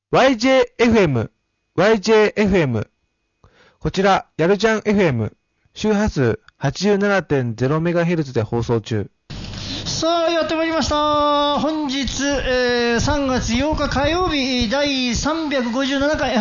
YJFM。こちら、やるじゃん FM。周波数 87.0MHz で放送中。 さあやってまいりました。本日、3月8日火曜日第357回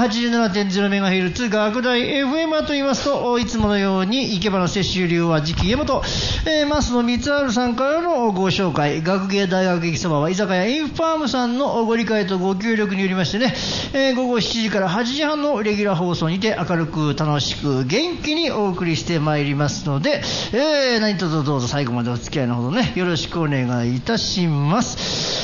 87.0MHz 学大 FM と言いますと、いつものように生け花摂取流は次期家元、増野光晴さんからのご紹介、学芸大学駅そばは居酒屋インファームさんのご理解とご協力によりましてね、午後7時から8時半のレギュラー放送にて明るく楽しく元気にお送りしてまいりますので、何卒どうぞ最後までお付き合いのほどねよろしくお願いいたします。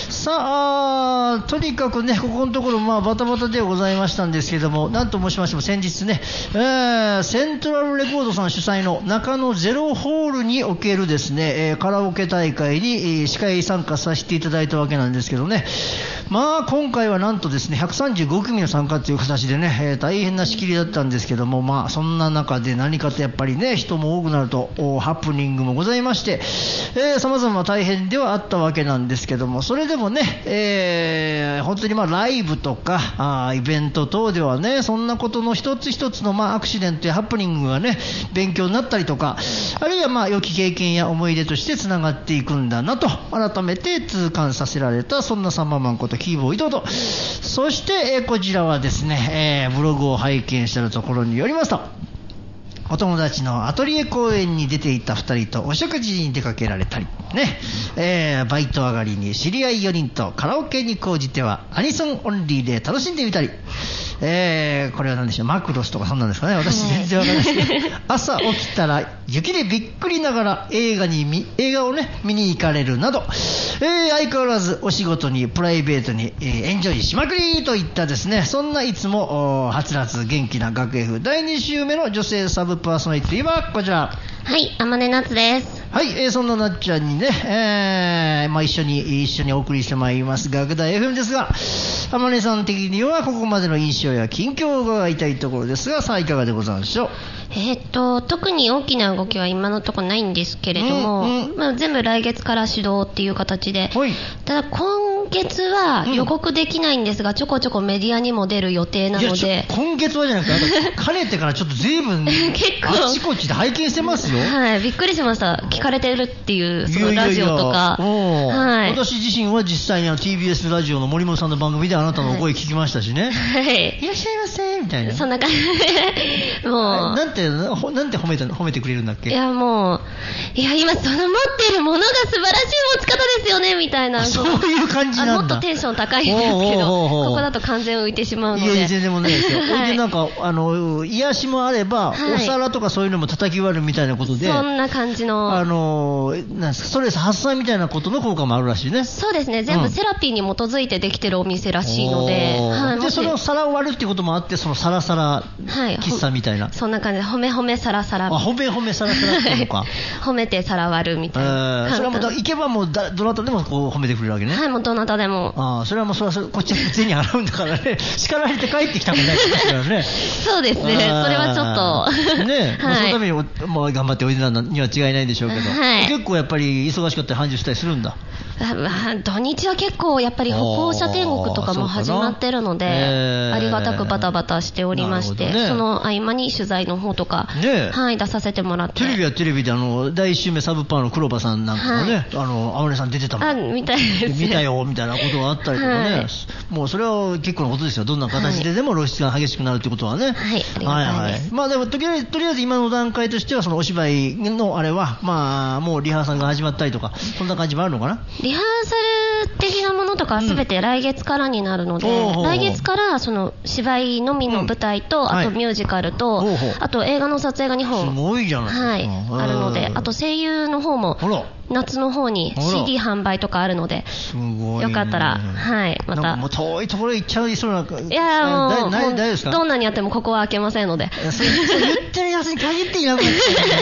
さあ、とにかくねここのところバタバタではございましたんですけども、なんと申しましても先日ね、セントラルレコードさん主催の中野ゼロホールにおけるですね、カラオケ大会に司会参加させていただいたわけなんですけどね、今回はなんとですね135組の参加という形でね、大変な仕切りだったんですけども、そんな中で何かとやっぱりね人も多くなるとハプニングもございまして、様々大変ではあったわけなんですけども、それでもね、本当にライブとかイベント等ではねそんなことの一つ一つのアクシデントやハプニングがね勉強になったりとか、あるいは良き経験や思い出としてつながっていくんだなと改めて痛感させられた、そんなサンママンことキーボー伊藤と、そして、こちらはですね、ブログを拝見したところによりますと、お友達のアトリエ公演に出ていた2人とお食事に出かけられたりね、バイト上がりに知り合い4人とカラオケに講じてはアニソンオンリーで楽しんでみたり、これは何でしょう、マクロスとかそんなんですかね、私全然わかんないですけど朝起きたら雪でびっくりながら映画をね見に行かれるなど、相変わらずお仕事にプライベートに、エンジョイしまくりといったですね、そんないつもはつらつ元気な学 F 第2週目の女性サブパーソナリティはこちら、 はい、天音夏です。 はい、そんななっちゃんにね、一緒にお送りしてまいります学大 FM ですが、天音さん的にはここまでの印象や近況を伺いたいところですが、さあいかがでございましょう。 特に大きな動きは今のところないんですけれども、全部来月から始動っていう形で、ただ今月は予告できないんですが、ちょこちょこメディアにも出る予定なので、 今月はじゃなくてかねてからちょっと随分あちこちで拝見してますよ。 はい、びっくりしました。聞かれてるっていうそのラジオとか、はい、 私自身は実際にTBS ラジオの森本さんの番組であなたのお声聞きましたしね、はい、いらっしゃいませみたいな、 そんな感じでもうなんて褒めてくれるんだっけ。 いやもう今その持っているものが素晴らしい持ち方ですよねみたいな、 そういう感じなんだ。 もっとテンション高いんですけど、ここだと完全浮いてしまうので。 いや全然もないですよ。はい、でなんか癒しもあれば、はい、お皿とかそういうのも叩き割るみたいなことで、 そんな感じのなんですか、ストレス発散みたいなことの効果もあるらしいね。 そうですね、全部セラピーに基づいてできてるお店らしいので、はい、 でその皿を割るっていうこともあって、そのサラサラ喫茶みたいな、 そんな感じで褒め褒めサラサラ、 褒め褒めサラサラっていうのか褒めて皿割るみたいな、 それはもう行けばもうどなたでもこう褒めてくれるわけね。 はい、もうどなたでも。 それはもうこっちは銭払うんだからね叱られて帰ってきたくないからねそうですね、それはちょっとね、 はい、 そのために頑張っておいでなのには違いないんでしょうけど、はい、結構やっぱり忙しかったり繁盛したりするんだ。 土日は結構やっぱり歩行者天国とかも始まってるので、ありがたくバタバタしておりまして、その合間に取材の方とか、はい、出させてもらって、 テレビはテレビで第1週目サブパーの黒羽さんなんかもね、天音さん出てたもん、 みたいです、 見たよみたいなことがあったりとかね、もうそれは結構なことですよ。どんな形ででも露出が激しくなるということはね、 はい、ありがたいです。 でもとりあえず今の段階としてはそのお芝居のあれはもうリハーサルが始まったりとか、そんな感じもあるのかな。 リハーサル的なものとかは全て来月からになるので、来月からその芝居のみの舞台と、あとミュージカルと、あと映画の撮影が2本、 すごいじゃない、 はい、あるので、あと声優の方も夏の方に CD 販売とかあるので、 すごい、 よかったら、はい、またもう遠いところ行っちゃいそうな。いやもう大丈夫ですか。 どんなにやってもここは開けませんのでそう言ってるやつに限っていなくなっちゃうんだね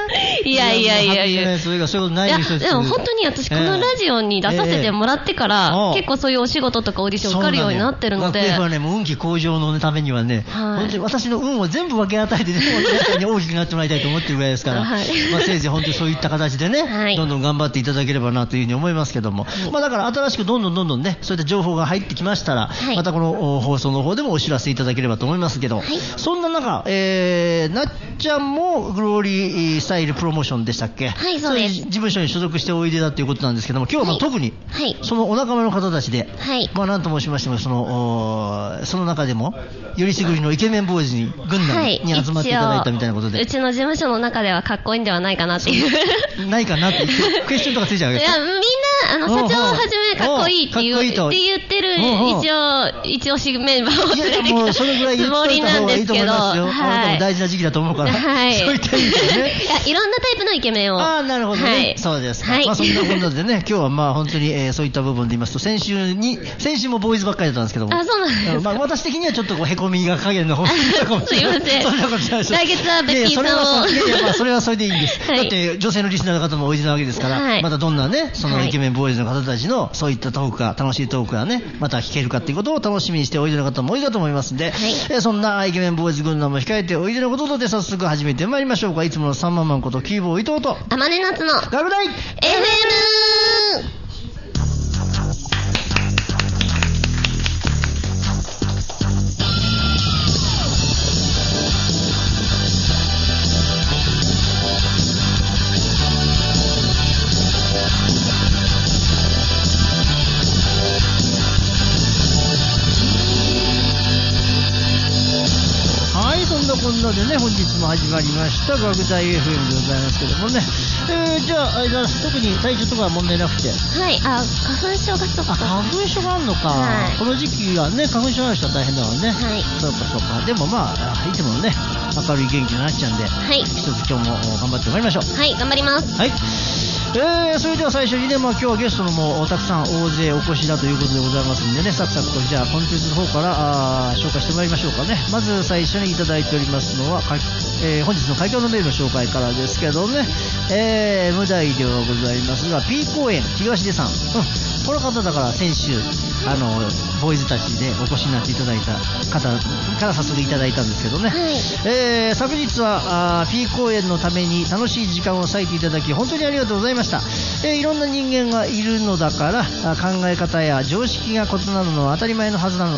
いやいやいやいや。 それがそういうことないです。 でも本当に私このラジオに出させてもらってから、結構そういうお仕事とかオーディション受かるようになってるので。 学園はね、もう運気向上のためにはね、本当に私の運を全部分け与えてね、皆さんに大きくなってもらいたいと思ってるぐらいですから、せいぜい本当にそういった形でね、どんどん頑張っていただければなというふうに思いますけども、だから新しくどんどんね、そういった情報が入ってきましたら、またこの放送の方でもお知らせいただければと思いますけど、そんな中、なっちゃんもグローリースタイルプロモーションでしたっけ？ はい、そうです。 事務所に所属しておいでだということなんですけども、今日は特に、そのお仲間の方たちで、何と申しましても、その中でも、よりすぐりのイケメンボーイズに軍団に集まっていただいたみたいなことで、 うちの事務所の中ではかっこいいんではないかなっていう。 ないかなってクエスチョンとかついちゃうわけですか？ いや、みんな社長をはじめかっこいいって言ってる一応しメンバーを連れてきたつもりなんですけど、 あなたも大事な時期だと思うから、そういった意味でね、 いろんなタイプのイケメンを。 なるほどね、そうですか。そんなことでね、今日は本当にそういった部分で言いますと、先週もボーイズばっかりだったんですけども、 そうなんです。 私的にはちょっとへこみが加減の方がかもしれない。 すいません。 そんなことないです。 来月はベッキーさんを。 それはそれでいいんです。だって女性のリスナーの方もおいでなわけですから、またどんなね、そのイケメンボーイズの方たちのそういったトークが、楽しいトークがね、また聞けるかっていうことを楽しみにしておいでの方も多いかと思いますんで、そんなイケメンボーイズ軍団も控えておいでのことで早速始めてまいりましょうか。いつもの3万ことキーボー伊藤とあまね夏の学大 FM。こんなでね、本日も始まりました学大 FM でございますけどもね、じゃあ特に体調とかは問題なくて、 花粉症がちょっと花粉症があるのか、この時期はね、花粉症の人は大変だからね、そうかでもいつものね、明るい元気になっちゃうんで、一つ今日も頑張ってまいりましょう。 頑張ります。 それでは最初にね、今日はゲストのもたくさん大勢お越しだということでございますんでね、サクサクとじゃあコンテンツの方から紹介してまいりましょうかね。まず最初にいただいておりますのは、本日の開業のメールの紹介からですけどね、無題ではございますが、P 公園東出さん、この方だから先週ボーイズたちでお越しになっていただいた方から早速いただいたんですけどね、昨日はP 公演のために楽しい時間を割いていただき本当にありがとうございました。いろんな人間がいるのだから考え方や常識が異なるのは当たり前のはず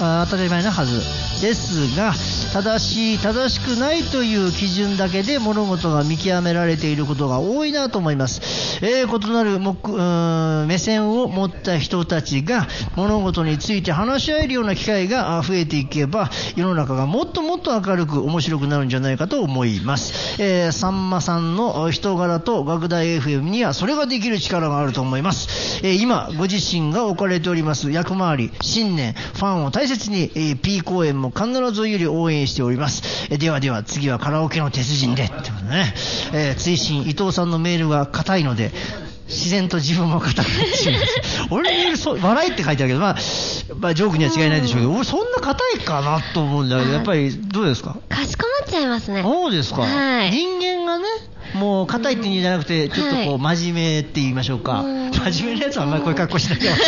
ですが、正しくないという基準だけで物事が見極められていることが多いなと思います。異なる目線を持った人たちが物事について話し合えるような機会が増えていけば、世の中がもっともっと明るく面白くなるんじゃないかと思います。さんまさんの人柄と学大 FM にはそれができる力があると思います。今ご自身が置かれております役回り、信念、ファンを大切に、P 公演も必ずより応援しております。では次はカラオケの鉄人でってことね。追伸伊藤さんのメールが硬いので自然と自分も硬くなってしまいます。俺のメール笑いって書いてあるけど、ジョークには違いないでしょうけど、俺そんな硬いかなと思うんだけど、やっぱりどうですか？ かしこまっちゃいますね。 そうですか。人間がね、もう硬いって意味じゃなくて、ちょっとこう真面目って言いましょうか。真面目なやつはあんまりこういう格好しなきゃ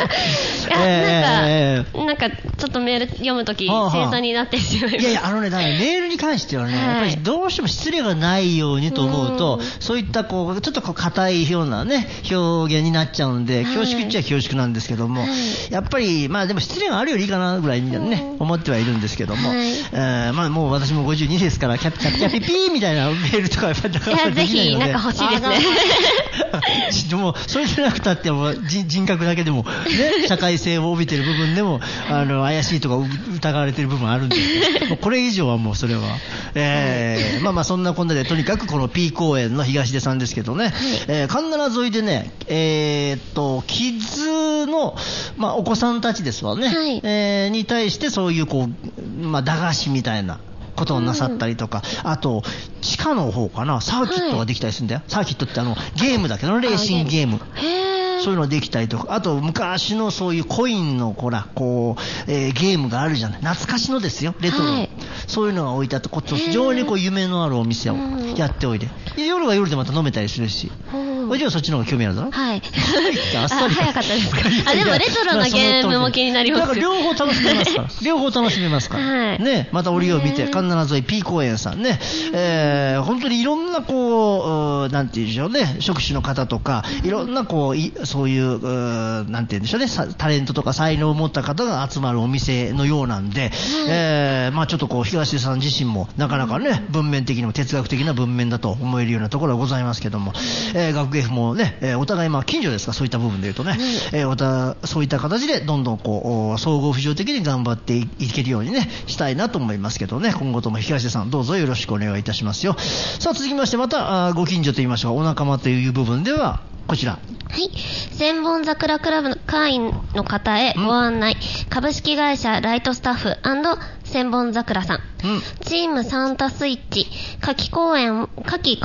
なんかちょっとメール読むとき正当になってしまいます。 だからメールに関してはね、やっぱりどうしても失礼がないようにと思うと、そういったちょっと硬いようなね表現になっちゃうんで、恐縮っちゃ恐縮なんですけども、やっぱりでも失礼があるよりいいかなぐらいにね、思ってはいるんですけども、もう私も52ですからキャピピーみたいなメールとかやっぱりなかなかできないので、 ぜひなんか欲しいですね。 でもそれでなくたって人格だけでも、ね、社会性を帯びてる部分でも怪しいとか疑われてる部分あるんですけど、これ以上はもうそれは、そんなこんなでとにかくこの P 公園の東出さんですけどね、神奈川沿いでね、キッズの、お子さんたちですわね、に対してそういう駄菓子みたいなことをなさったりとか、あと地下の方かな、サーキットができたりするんだよ。サーキットってゲームだけどレーシングゲーム、そういうのできたりとか、あと昔のそういうコインのゲームがあるじゃない、懐かしのですよ、レトロ、そういうのが置いてあって、非常に夢のあるお店をやっておいで、 夜は夜でまた飲めたりするし。おじはそっちの方が興味あるだろ。 はい。 あっさり早かったですか。でもレトロなゲームも気になります。 だから両方楽しめますから。両方楽しめますから。 はい。 ね、また折を見て、神奈川沿い P 公園さんね、本当にいろんなこう、なんていうんでしょうね、職種の方とか、いろんなこう、そういう、なんていうんでしょうね、タレントとか才能を持った方が集まるお店のようなんで、まあちょっとこう、東出さん自身もなかなかね、文面的にも哲学的な文面だと思えるようなところはございますけども、学芸府もね、お互いまあ近所ですか、そういった部分で言うとね、そういった形でどんどんこう、総合浮上的に頑張っていけるようにね、したいなと思いますけどね、今後とも東出さんどうぞよろしくお願いいたしますよ。さあ続きましてまたご近所と言いましょうか、お仲間という部分ではこちら、 はい、千本桜クラブの会員の方へご案内、株式会社ライトスタッフ&千本桜さん、チームサンタスイッチ夏季公演を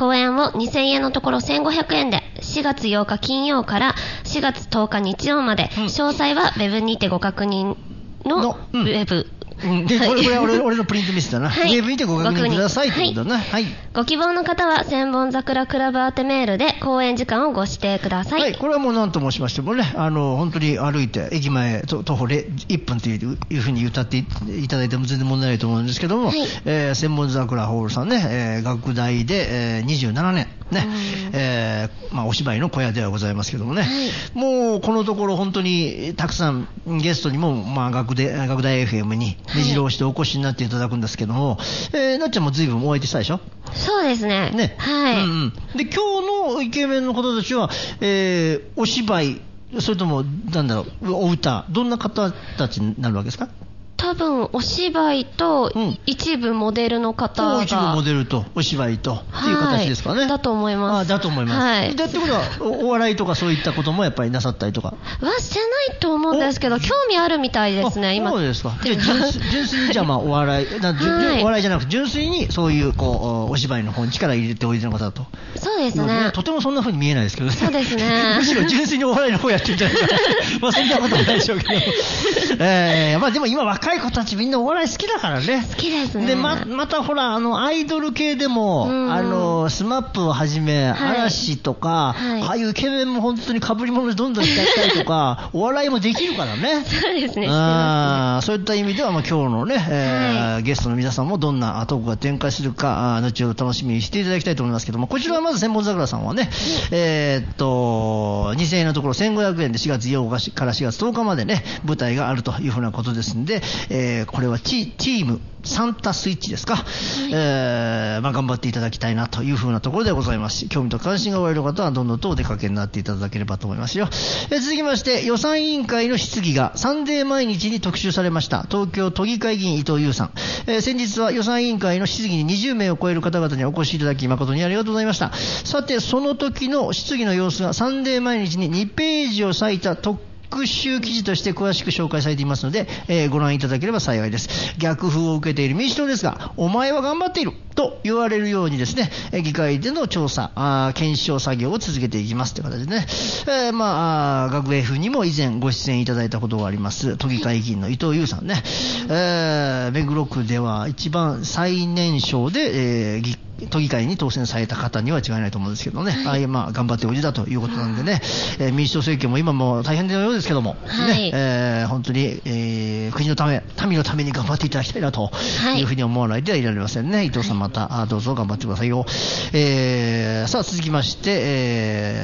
2000円のところ1500円で4月8日金曜から4月10日日曜まで、詳細はウェブにてご確認のウェブ、 でこれは俺のプリントミスだな、はい、ウェブにてご確認くださいということだな、はい、 ご希望の方は千本桜クラブ宛てメールで公演時間をご指定ください。 はい、これはもう何と申しましてもね、本当に歩いて駅前徒歩1分というふうに歌っていただいても全然問題ないと思うんですけども、はい、千本桜ホールさんね、学大で、27年ね、まあ、お芝居の小屋ではございますけどもね、はい、もうこのところ本当にたくさんゲストにも、まあ、学大 FM に目白押してお越しになっていただくんですけども、なっちゃんも随分お相手したでしょ。 そうですね。ね、はい。 で今日のイケメンの方たちは、お芝居、それともなんだろう、お歌、どんな方たちになるわけですか。 多分お芝居と一部モデルの方が、 一部モデルとお芝居とっていう形ですかね。 だと思います。 だと思います。はい。だってことはお笑いとかそういったこともやっぱりなさったりとか。 はしてないと思うんですけど、興味あるみたいですね。今。 そうですか。じゃ純粋にじゃあまあお笑い、お笑いじゃなくて純粋にそういうこうお芝居の方に力入れておいでの方だと。 そうですね。 とてもそんな風に見えないですけどね。 そうですね。 むしろ純粋にお笑いの方やってみたいな。まあそんなことはないでしょうけど。まあでも今若い子たちみんなお笑い好きだからね。 好きですね。 でまたほらアイドル系でも、スマップをはじめ、嵐とか、ああいうイケメンも本当に被り物でどんどんしちゃったりとか、お笑いもできるからね。 そうですね。 そういった意味では、まあ、今日のね、ゲストの皆さんもどんなトークが展開するか、後ほど楽しみにしていただきたいと思いますけども、こちらはまず千本桜さんはね、2000円のところ1500円で4月8日から4月10日までね、舞台があるというふうなことですんで、これはチームサンタスイッチですか、まあ、頑張っていただきたいなというふうなところでございますし、興味と関心がおありの方はどんどんとお出かけになっていただければと思いますよ。続きまして予算委員会の質疑がサンデー毎日に特集されました。東京都議会議員伊藤優さん、先日は予算委員会の質疑に20名を超える方々にお越しいただき誠にありがとうございました。さてその時の質疑の様子がサンデー毎日に2ページを割いた特集記事として詳しく紹介されていますので、ご覧いただければ幸いです。逆風を受けている民主党ですが、お前は頑張っていると言われるようにですね、議会での調査、検証作業を続けていきますという形でね、まあ、学芸風にも以前ご出演いただいたことがあります都議会議員の伊藤優さんね、目黒区では一番最年少で、都議会に当選された方には違いないと思うんですけどね、まあ、頑張っておいでだということなんでね、民主党政権も今も大変なようですけども、ね、本当に、国のため民のために頑張っていただきたいなというふうに思わないではいられませんね。伊藤さんまたどうぞ頑張ってくださいよ。さあ続きまして、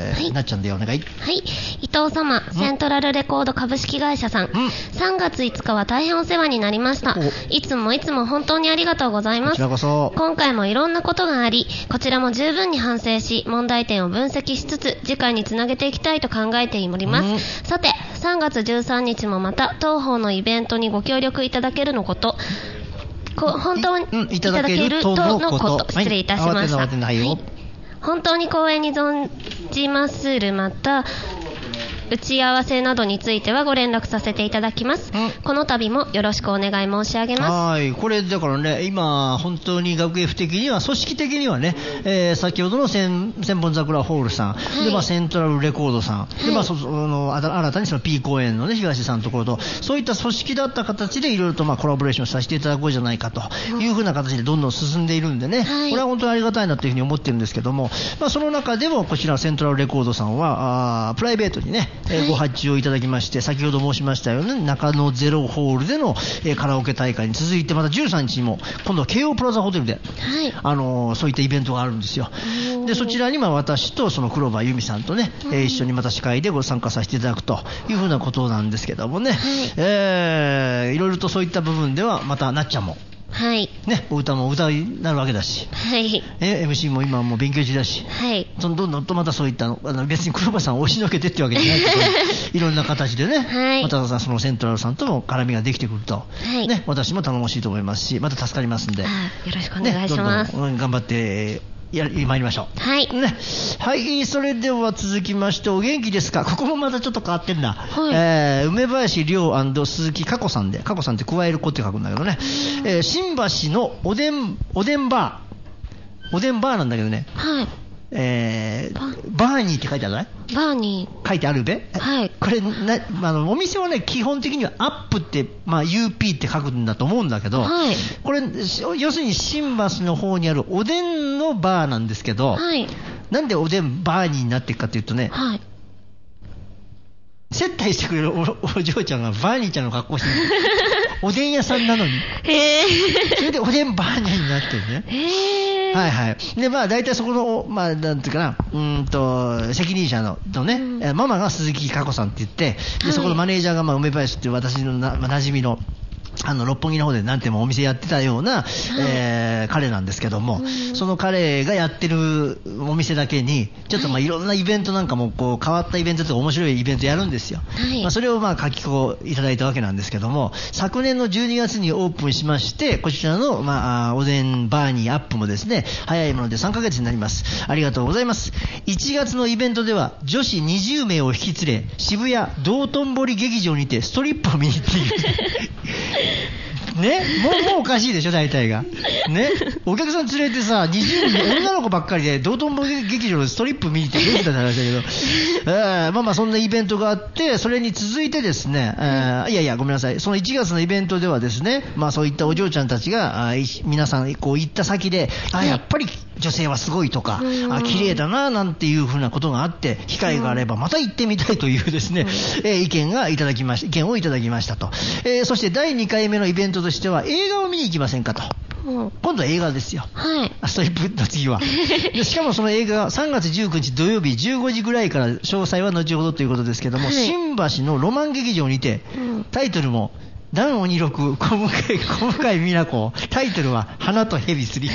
なっちゃんでお願い。 はい、伊藤様、セントラルレコード株式会社さん、3月5日は大変お世話になりました。いつも本当にありがとうございます。 こちらこそ。 今回もいろんなことがあり、こちらも十分に反省し問題点を分析しつつ次回につなげていきたいと考えております。さて3月13日もまた当方のイベントにご協力いただけるのこと本当にいただけるとのこと、失礼いたしました。本当に光栄に存じまする。また打ち合わせなどについてはご連絡させていただきます。この度もよろしくお願い申し上げます。 はい、これだからね、今本当に学芸府的には組織的にはね、先ほどの千本桜ホールさん、はい、でセントラルレコードさん、はい、で新たにその P 公園の、ね、東さんのところとそういった組織だった形でいろいろとコラボレーションさせていただこうじゃないかというふうな形でどんどん進んでいるんでね、はい、これは本当にありがたいなというふうに思ってるんですけども、その中でもこちらセントラルレコードさんはプライベートにね、ご発注をいただきまして、先ほど申しましたように中野ゼロホールでの、カラオケ大会に続いてまた13日にも今度は京王プラザホテルで、はい、そういったイベントがあるんですよ。でそちらに私とその黒羽由美さんとね、一緒にまた司会でご参加させていただくというふうなことなんですけどもね、はい、いろいろとそういった部分ではまたなっちゃんもはいね、お歌も歌になるわけだし、 はい、 MC も今もう勉強中だし、 はい、 どんどんとまたそういった別に黒羽さんを押しのけてってわけじゃないけどいろんな形でね、はい、またそのセントラルさんとも絡みができてくると、はいね、私も頼もしいと思いますし、また助かりますんで、よろしくお願いします、 ね、どんどん頑張って参りましょう。 はい、 ね、はい、それでは続きましてお元気ですか。ここもまたちょっと変わってんな、はい、梅林亮&鈴木佳子さんで、佳子さんって加える子って書くんだけどね、新橋のおでんバーなんだけどね、はい、バーニーって書いてあるね。 バーニー書いてあるべ、 はい、 これお店はね基本的にはアップって、UP って書くんだと思うんだけど、はい、これ要するに新橋の方にあるおでんのバーなんですけど、はい、なんでおでんバーニーになっていくかというとね、はい、接待してくれる お嬢ちゃんがバーニーちゃんの格好してるおでん屋さんなのにそれでおでんバーニーになってるね。はいはい。で大体そこのなんていうかな、責任者のね、ママが鈴木佳子さんって言って、でそこのマネージャーが梅林っていう私の馴染みの六本木の方で何店もお店やってたような、彼なんですけども、その彼がやってるお店だけにちょっといろんなイベントなんかもこう変わったイベントとか面白いイベントやるんですよ、はい、それを書き子いただいたわけなんですけども、昨年の12月にオープンしまして、こちらの、おでんバーニーアップもですね、早いもので3ヶ月になります。ありがとうございます。1月のイベントでは女子20名を引き連れ、渋谷道頓堀劇場にてストリップを見に行っているね、もうおかしいでしょ大体がね、お客さん連れてさ20人女の子ばっかりで道頓堀劇場のストリップ見に行ってどうしたって話だけどそんなイベントがあって、それに続いてですね、いやごめんなさい、その1月のイベントではですね、そういったお嬢ちゃんたちが皆さんこう行った先で、やっぱり女性はすごいとか、綺麗だななんていうふうなことがあって、機会があればまた行ってみたいというですね、意見をいただきましたと、そして第2回目のイベントとしては映画を見に行きませんかと。今度は映画ですよ、はい、ストリップの次はでしかもその映画が3月19日土曜日15時ぐらいから、詳細は後ほどということですけども、はい、新橋のロマン劇場にて、タイトルも段鬼六小向井美奈子、タイトルは花と蛇すり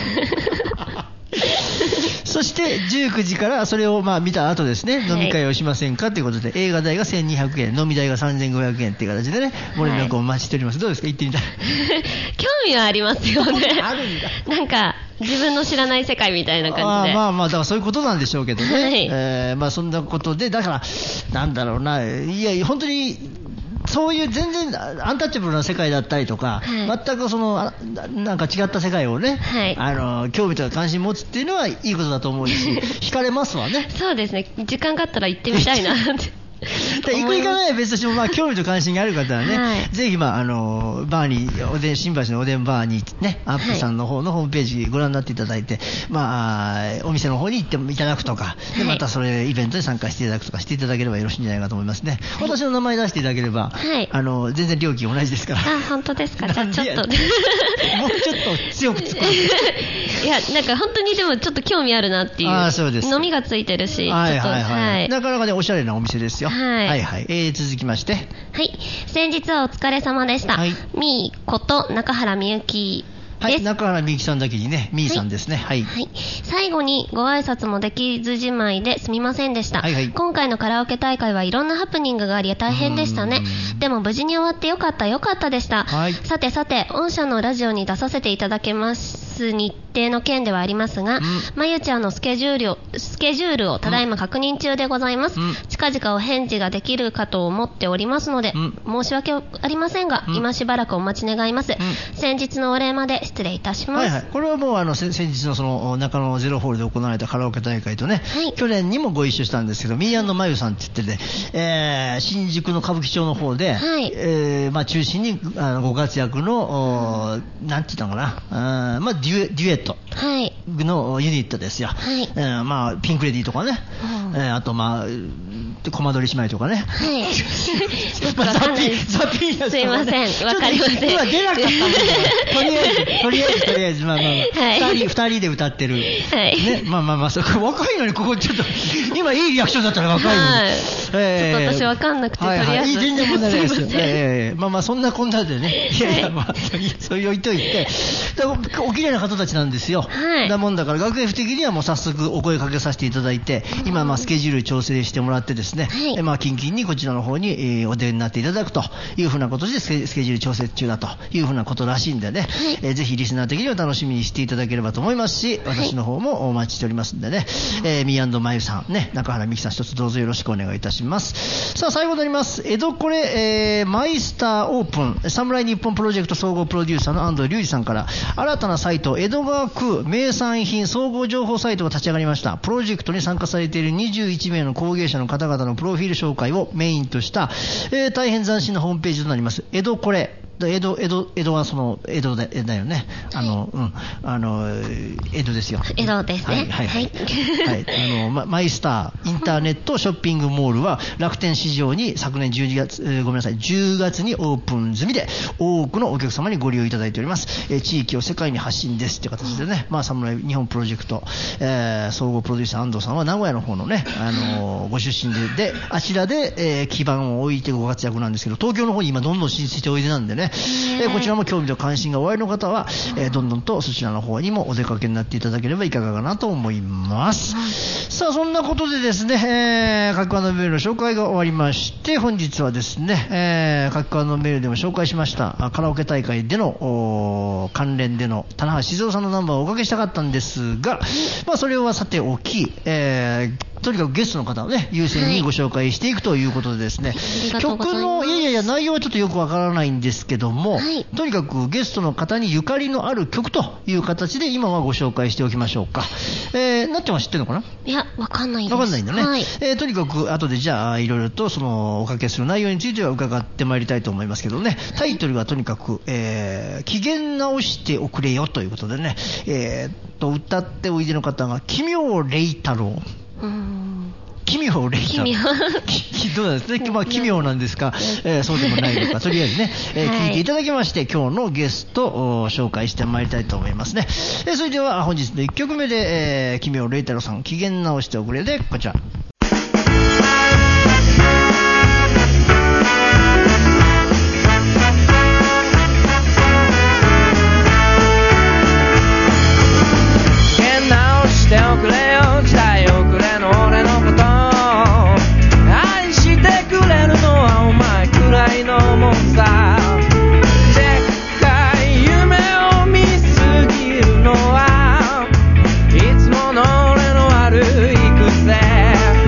そして19時からそれを見た後ですね、飲み会をしませんかということで、映画代が1200円、飲み代が3500円という形でね、ご連絡をお待ちしております。どうですか、行ってみたい興味はありますよねあるんだなんか自分の知らない世界みたいな感じで、 だからそういうことなんでしょうけどね、はい、そんなことで、だからなんだろうな、いや本当にそういう全然アンタッチャブルな世界だったりとか、はい、全くなんか違った世界をね、はい、興味とか関心持つっていうのはいいことだと思うし惹かれますわね。 そうですね、時間があったら行ってみたいなって行く行かないは別としても、興味と関心がある方はね、はい、ぜひ、バーに新橋のおでんバーに、ね、アップさんの方のホームページご覧になっていただいて、お店の方に行っていただくとか、でまたそれイベントに参加していただくとかしていただければよろしいんじゃないかと思いますね。私の名前出していただければ、はい、全然料金同じですから。 本当ですか。じゃあちょっともうちょっと強く突っ込んでいや、なんか本当にでもちょっと興味あるなっていう。そうです。飲みがついてるし、 はいはいはい、なかなかねおしゃれなお店ですよ。はいはいはい、続きまして、 はい、先日はお疲れ様でした、はい、みーこと中原みゆきです。 はい、中原みゆきさんだけにね、みーさんですね。はい、はい、 最後にご挨拶もできずじまいですみませんでした、はいはい、今回のカラオケ大会はいろんなハプニングがあり大変でしたね。でも無事に終わってよかったでした、はい、さて御社のラジオに出させていただけますす日程の件ではありますが、まゆちゃんのスケジュールをただいま確認中でございます。近々お返事ができるかと思っておりますので、申し訳ありませんが、今しばらくお待ち願います。先日のお礼まで失礼いたします。 これはもう先日のその中野ゼロホールで行われたカラオケ大会とね、去年にもご一緒したんですけど、ミー&マユさんって言ってね、新宿の歌舞伎町の方で、中心にご活躍のなんて言ったのかな、デュエットのユニットですよ。ピンクレディーとかね、あとコマ撮り姉妹とかね。 ザピンすいません、わかりません。 今出なかったんですけど、とりあえず2人で歌ってる。そこ若いのにここちょっと今いいリアクションだったら若いのに。 ちょっと私わかんなくて、とりあえず全然問題ないですよ。そんなこんなでね、そういう置いといて、お綺麗な方たちなんですよ。だもんだから学園的にはもう早速お声かけさせていただいて、今スケジュール調整してもらってですね、近々にこちらの方にお出になっていただくというふうなことでスケジュール調整中だというふうなことらしいんでね、ぜひリスナー的には楽しみにしていただければと思いますし、私の方もお待ちしておりますんでね、ミー&マユさんね、中原美希さん一つどうぞよろしくお願いいたします。さあ最後になります。江戸これ、マイスターオープン侍日本プロジェクト総合プロデューサーの安藤隆二さんから新たなサイト江戸川区名産品総合情報サイトが立ち上がりました。プロジェクトに参加されている21名の工芸者の方々のプロフィール紹介をメインとした、大変斬新なホームページとなります。江戸これ江戸はその江戸だよね。江戸ですよ。 江戸ですね。 マイスターインターネットショッピングモールは楽天市場に昨年10月にオープン済みで多くのお客様にご利用いただいております。地域を世界に発信ですという形でね、侍日本プロジェクト、総合プロデューサー安藤さんは名古屋の方のね、ご出身であちらで、基盤を置いてご活躍なんですけど、東京の方に今どんどん進出しておいでなんでね、こちらも興味と関心がおありの方は、どんどんとそちらの方にもお出かけになっていただければいかがかなと思います。さあそんなことでですね、各館のメールの紹介が終わりまして、本日はですね、各館のメールでも紹介しましたカラオケ大会での関連での棚橋静雄さんのナンバーをおかけしたかったんですが、それはさておき、とにかくゲストの方をね優先にご紹介していくということでですね、曲の内容はちょっとよくわからないんですけども、とにかくゲストの方にゆかりのある曲という形で今はご紹介しておきましょうか。なっちゃんは知ってるのかな？ いや、わかんないです。 わかんないんだね。とにかく後でじゃあいろいろとそのおかけする内容については伺ってまいりたいと思いますけどね、タイトルはとにかく、機嫌直しておくれよということでね、歌っておいでの方が奇妙麗太郎。奇妙麗太郎どうなんですね。奇妙なんですか、そうでもないのか、とりあえずね、聞いていただきまして今日のゲストを紹介してまいりたいと思いますね。それでは本日の1曲目で、奇妙麗太郎さん機嫌直しておくれでこちら。 しておくれよ、時代遅れの俺のこと愛してくれるのはお前くらいのもんさ。でっかい夢を見すぎるのはいつもの俺の悪い癖。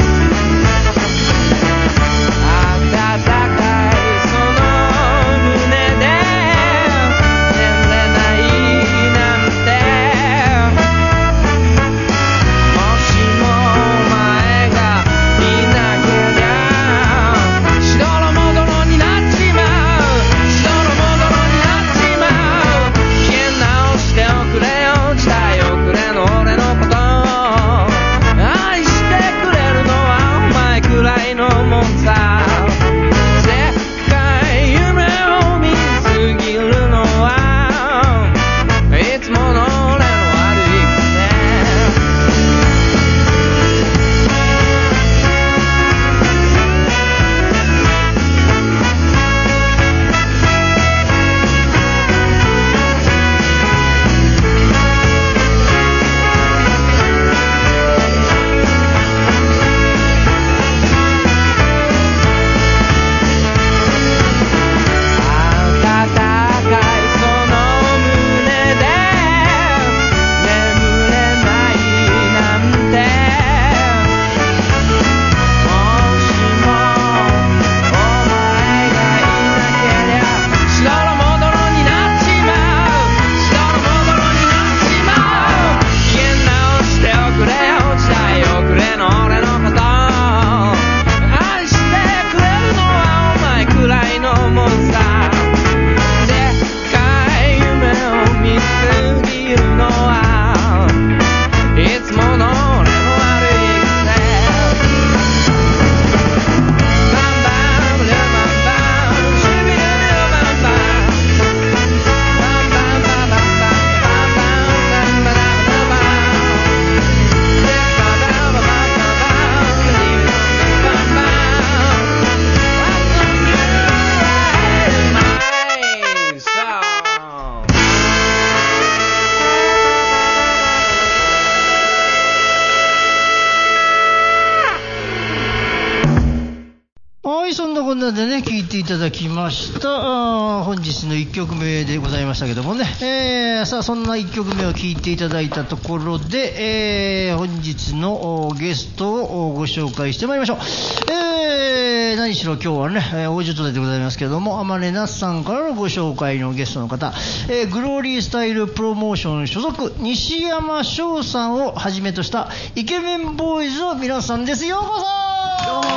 こんなでね聴いていただきました本日の1曲目でございましたけどもね、さあそんな1曲目を聴いていただいたところで、本日のゲストをご紹介してまいりましょう。何しろ今日はね大所帯でございますけども、天音那須さんからのご紹介のゲストの方、グローリースタイルプロモーション所属西山翔さんをはじめとしたイケメンボーイズの皆さんです。ようこそ。 どうも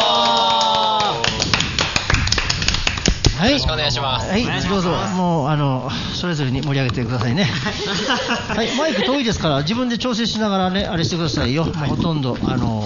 はい、 よろしくお願いします。 はい、どうぞ。もうそれぞれに盛り上げてくださいね。はい、マイク遠いですから自分で調整しながらねあれしてくださいよ。もうほとんど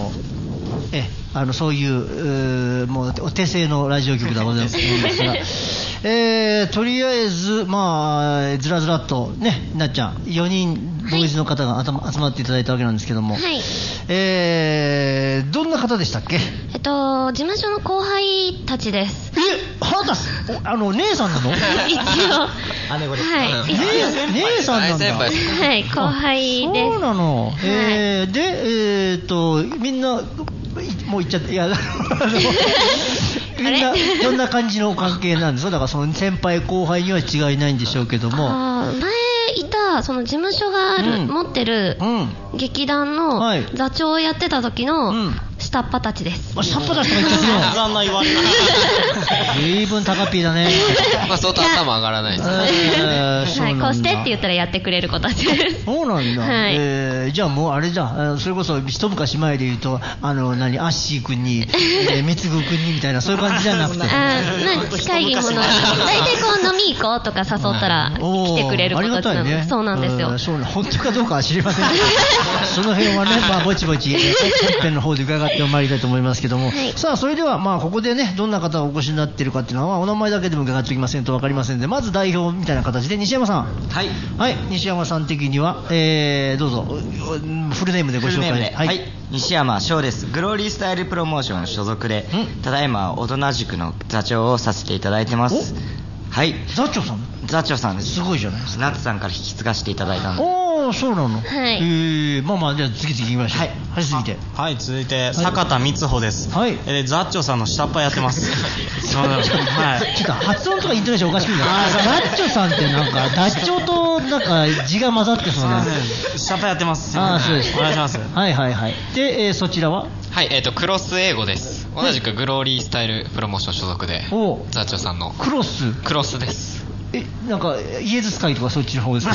そういうもうお手製のラジオ局でございますが、とりあえずまあずらずらっとねなっちゃん4人ボーイズの方が集まっていただいたわけなんですけども、はい、どんな方でしたっけ？ 事務所の後輩たちです。 はた姉さんなの？ 一応姉子です。 はい。 姉さんなんだ。 はい、後輩です。 そうなの。でみんなもう言っちゃって、いやみんなどんな感じの関係なんですか？だからその先輩後輩には違いないんでしょうけども、 前いたその事務所がある、持ってる劇団の座長をやってた時の下っ端たちです。 下っ端たちとか言ってるの？ そんな言われない。 随分高っぴーだね。 まあ相当頭上がらないですね。 はい、こうしてって言ったらやってくれる子たちです。 そうなんだ。 はい。 じゃあもうあれじゃん、それこそ一昔前で言うとアッシー君にメツグ君にみたいなそういう感じじゃなくて、 近いもの。大体こう飲み行こうとか誘ったら来てくれる子たちなので、そうなんですよ。 本当かどうかは知りませんけど、その辺はねまあぼちぼち本編の方で伺ってまいりたいと思いますけども、はい、さあそれではまあここでねどんな方がお越しになっているかっていうのはお名前だけでも伺っておきませんと分かりませんので、まず代表みたいな形で西山さん、はい、はい、西山さん的には、どうぞフルネームでご紹介。 はい、西山翔です。グローリースタイルプロモーション所属でただいま大人塾の座長をさせていただいてます。はい、 座長さん？ 座長さんです。 すごいじゃないですか。 ナツさんから引き継がせていただいたので。 おー、そうなの。 はい。 まあまあじゃあ次々行きましょう。はい、はい、続いて。 はい、続いて坂田光穂です。はい。座長さんの下っ端やってます。そうなんです。はい。 ちょっと発音とかイントネーションおかしくない？座長さんってなんかダッチョウとなんか字が混ざってそうな。 下っ端やってます。 そうです。 お願いします。 はいはいはい。で、そちらは？ はい、クロス英語です。同じくグローリースタイルプロモーション所属で座長さんのクロスです。 なんかイエズス会とかそっちの方ですか？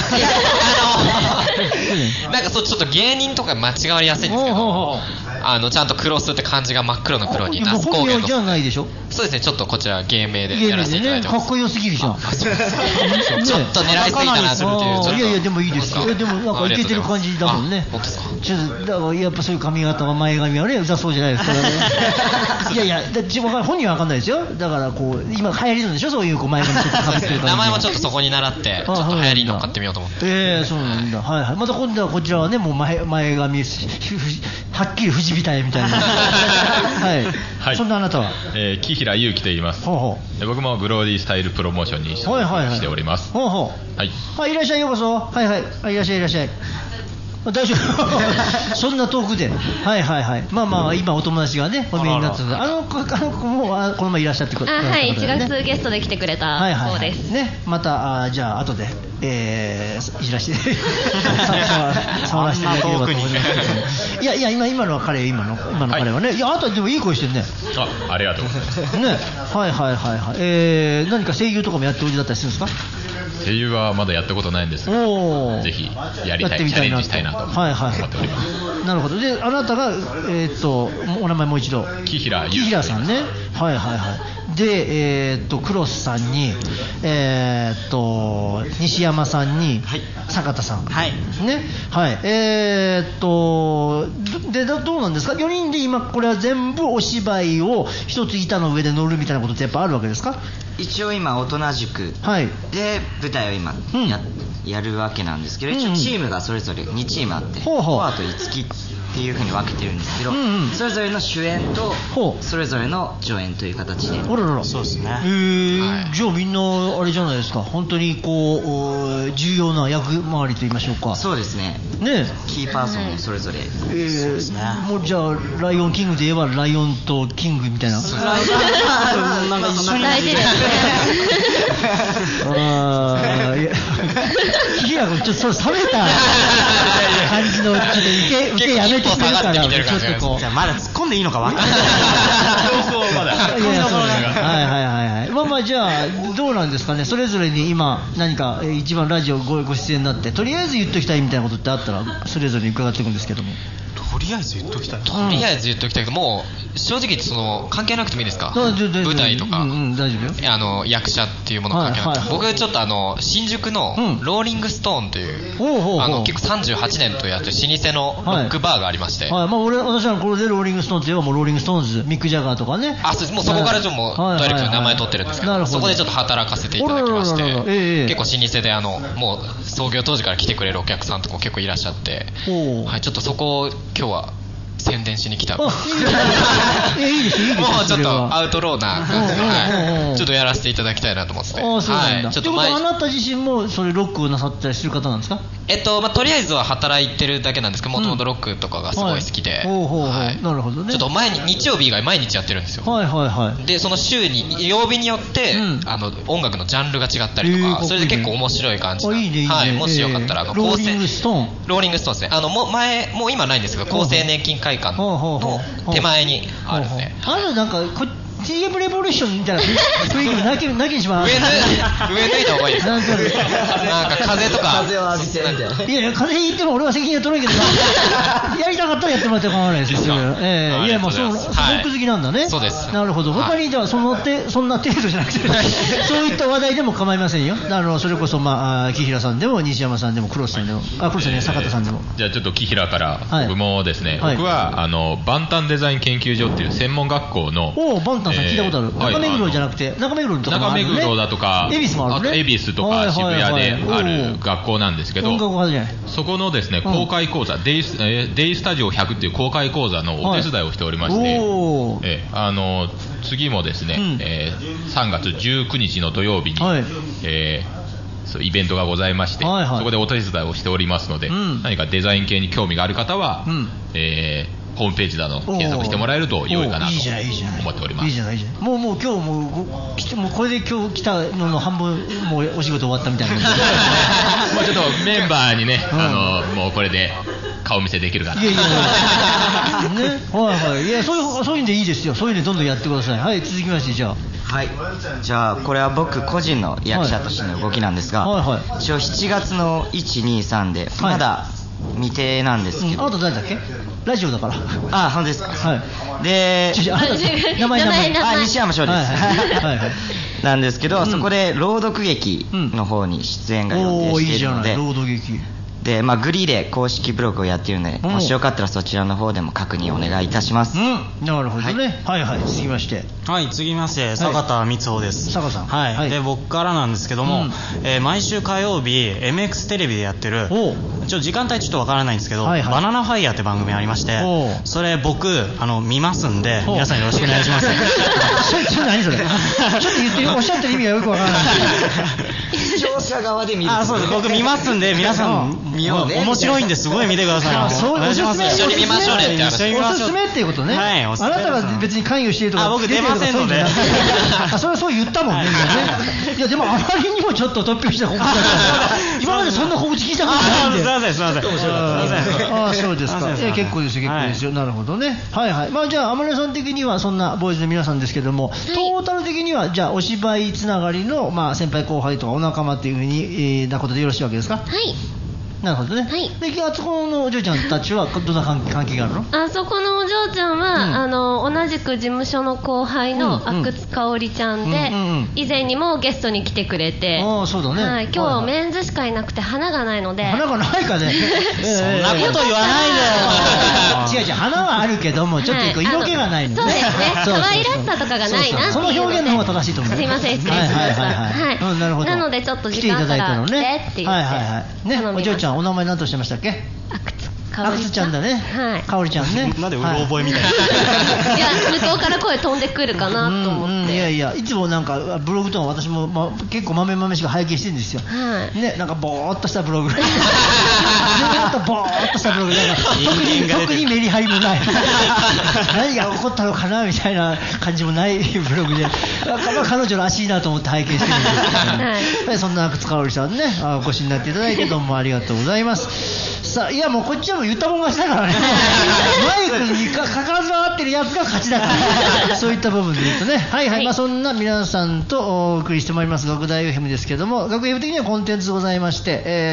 なんかちょっと芸人とか間違われやすいんですけど、ちゃんとクロスって漢字が真っ黒の黒に那須高原の。 じゃないでしょ？ そうですね、ちょっとこちら芸名でやらせていただいてます。 かっこよすぎるじゃん。ちょっと狙いすぎたなっていう。 いやいやでもいいですよ。でもなんかイケてる感じだもんね。 本当ですか？ ちょっとだからやっぱそういう髪型は前髪はねうざそうじゃないですからね。いやいや本人は分かんないですよ。だからこう今流行りなんでしょ、そういう前髪ちょっとかぶってる感じ。 名前もちょっとそこに習ってちょっと流行りに乗っかってみようと思って。 そうなんだ。はいはい。また今度はこちらはねもう前髪はっきり藤みたいみたいな。はい。そんなあなたは？ 木平祐希と言います。僕もグローリースタイルプロモーションに所属しております。はい。 いらっしゃい、ようこそ。はいはい。いらっしゃいいらっしゃい。大丈夫。そんな遠くで。はいはいはい。まあまあ今お友達がねお見えになってたので、子もこの前いらっしゃってくれた。 はい、1月ゲストで来てくれた方です。 ね、またじゃあ後でいらして触らせていただければと思います。いや今の彼今の彼はね、いやあとでもいい声してるね。 ありがとうございます。 ね、はい。何か声優とかもやっておいでだったりするんですか？ 声優はまだやったことないんですが、ぜひやりたい、チャレンジしたいなと思っております。 なるほど。で、あなたがお名前もう一度。 木平さんね。はいで、クロスさんに西山さんに坂田さん。ね。でどうなんですか？4人で今これは全部お芝居を一つ板の上で乗るみたいなことってやっぱあるわけですか？ 一応今大人塾で舞台を今やるわけなんですけど、一応チームがそれぞれ2チームあって、フォアと五木っていう風に分けてるんですけど、それぞれの主演とそれぞれの助演という形で。 そうですね。じゃあみんなあれじゃないですか、本当にこう重要な役回りと言いましょうか。 そうですね。キーパーソンもそれぞれ。 そうですね。もうじゃあライオンキングで言えばライオンとキングみたいな。なんか一緒に大事ですね。キヒラ君ちょっとそれ冷めた感じのちょっと受けやめてくれるから、ちょっとこう。 じゃあまだ突っ込んでいいのか分かんない。 まあじゃあどうなんですかね。それぞれに今何か一番ラジオご出演になってとりあえず言っときたいみたいなことってあったらそれぞれに伺っていくんですけども。 とりあえず言っときたいけど、もう正直その関係なくてもいいですか。舞台とか、 大丈夫よ。 役者っていうもの関係なくて、僕ちょっと新宿のローリングストーンという結構38年とやってる老舗のロックバーがありまして、 私はこれでローリングストーンといえばもうローリングストーンズ、ミック・ジャガーとかね。 もうそこからちょっともうダイレクトに名前取ってるんですけど、そこでちょっと働かせていただきまして、結構老舗でもう創業当時から来てくれるお客さんとか結構いらっしゃって、ちょっとそこを今日は宣伝しに来た。もうちょっとアウトローな感じで、ちょっとやらせていただきたいなと思って。 そうなんだ。ちょっとあなた自身もそれロックをなさったりする方なんですか。 とりあえずは働いてるだけなんですけど、もともとロックとかがすごい好きで、 なるほどね。 ちょっと日曜日以外毎日やってるんですよ。でその週に曜日によって音楽のジャンルが違ったりとか、それで結構面白い感じ。もしよかったらローリングストーンですね。もう今ないんですけど、厚生年金会館の手前にあるんで。 なんかTM レボリューションみたいな雰囲気なきにします。 上抜いた方がいいです。なんか風とか。 風を浴びてみたいな。 いや風邪ひいても俺は責任は取れんけど、やりたかったらやってもらって構わないですよ。いやもうロック好きなんだね。 そうです。 なるほど。他にじゃあそんな程度じゃなくて、そういった話題でも構いませんよ。それこそ木平さんでも西山さんでも黒瀬さんでも黒瀬さん坂田さんでも。 じゃあちょっと木平から僕もですね、僕はバンタンデザイン研究所っていう専門学校の。 バンタン聞いたことある。中目黒じゃなくて中目黒とかもあるね。 中目黒だとか恵比寿もあるね。 恵比寿とか渋谷である学校なんですけど、そこのですね公開講座デイスタジオ100っていう公開講座のお手伝いをしておりまして、次もですね3月19日の土曜日にイベントがございまして、そこでお手伝いをしておりますので、何かデザイン系に興味がある方はホームページなど検索してもらえると良いかなと思っております。 いいじゃない。もう今日もうこれで今日来たのの半分もうお仕事終わったみたいな。 もうちょっとメンバーにねもうこれで顔見せできるかな。いやそういうんでいいですよ。そういうのどんどんやってください。はい、続きましてじゃあこれは僕個人の役者としての動きなんですが、一応7月の123でまだ未定なんですけど。 あと誰だっけ。ラジオだから。 本当ですか。で名前西山翔ですなんですけど、そこで朗読劇の方に出演が予定しているので、 朗読劇でグリーで公式ブログをやっているので、もしよかったらそちらの方でも確認お願いいたします。 なるほどね。続きまして坂田光穂です。 坂さん。 で僕からなんですけども、毎週火曜日 MX テレビでやってる時間帯ちょっとわからないんですけど、バナナファイヤーって番組ありまして、それ僕見ますんで皆さんよろしくお願いします。 何それ。ちょっと言っておっしゃってる意味がよくわからない。 視聴者側で見る。 そうです。僕見ますんで皆さん面白いんですごい見てください。 お願いします。一緒に見ましょうねって話。 おすすめっていうことね。あなたが別に関与しているとか。 僕出ませんので。 それはそう言ったもんね。いやでもあまりにもちょっと突拍子な告知だった今までそんな告知聞いたことないんで。 すいません。 そうですか。結構ですよ。なるほどね。じゃあ天野さん的にはそんなボーイズの皆さんですけども、トータル的にはじゃあお芝居つながりの先輩後輩とかお仲間っていうふうになことでよろしいわけですか。 なるほどね。 はい。 で、あそこのお嬢ちゃんたちはどんな関係があるの？ あそこのお嬢ちゃんは、同じく事務所の後輩の阿久津香織ちゃんで、以前にもゲストに来てくれて、 そうだね。 はい、今日メンズしかいなくて花がないので。 花がないかね。 そんなこと言わないでよ。 違う、花はあるけども、ちょっと色気がないのね。 そうですね。可愛らしさとかがないな。 その表現の方が正しいと思う。 すいません、失礼しました。はい。 なるほど。 なのでちょっと時間から来てって言って。 はいはいはい。ね、お嬢ちゃんお名前何としてましたっけ？阿久津ちゃんだね。はい。香織ちゃんね。 なんでうろ覚えみたいな。 いや、向こうから声飛んでくるかなと思って。 いやいや、いつもなんかブログとか私も結構豆々しく拝見してるんですよ。はい。ね、なんかボーっとしたブログ。ボーっとしたブログで、特にメリハリもない。何が起こったのかなみたいな感じもないブログで、彼女らしいなと思って拝見してるんですけど、そんな阿久津香織さんね、お越しになっていただいてどうもありがとうございます。さあ、いやもうこっちはもう言ったもん勝ちだからね。マイクにかからず回ってるやつが勝ちだから、そういった部分で言うとね。はいはい。そんな皆さんとお送りしてまいります学大 FM ですけども、学 FM 的にはコンテンツございまして、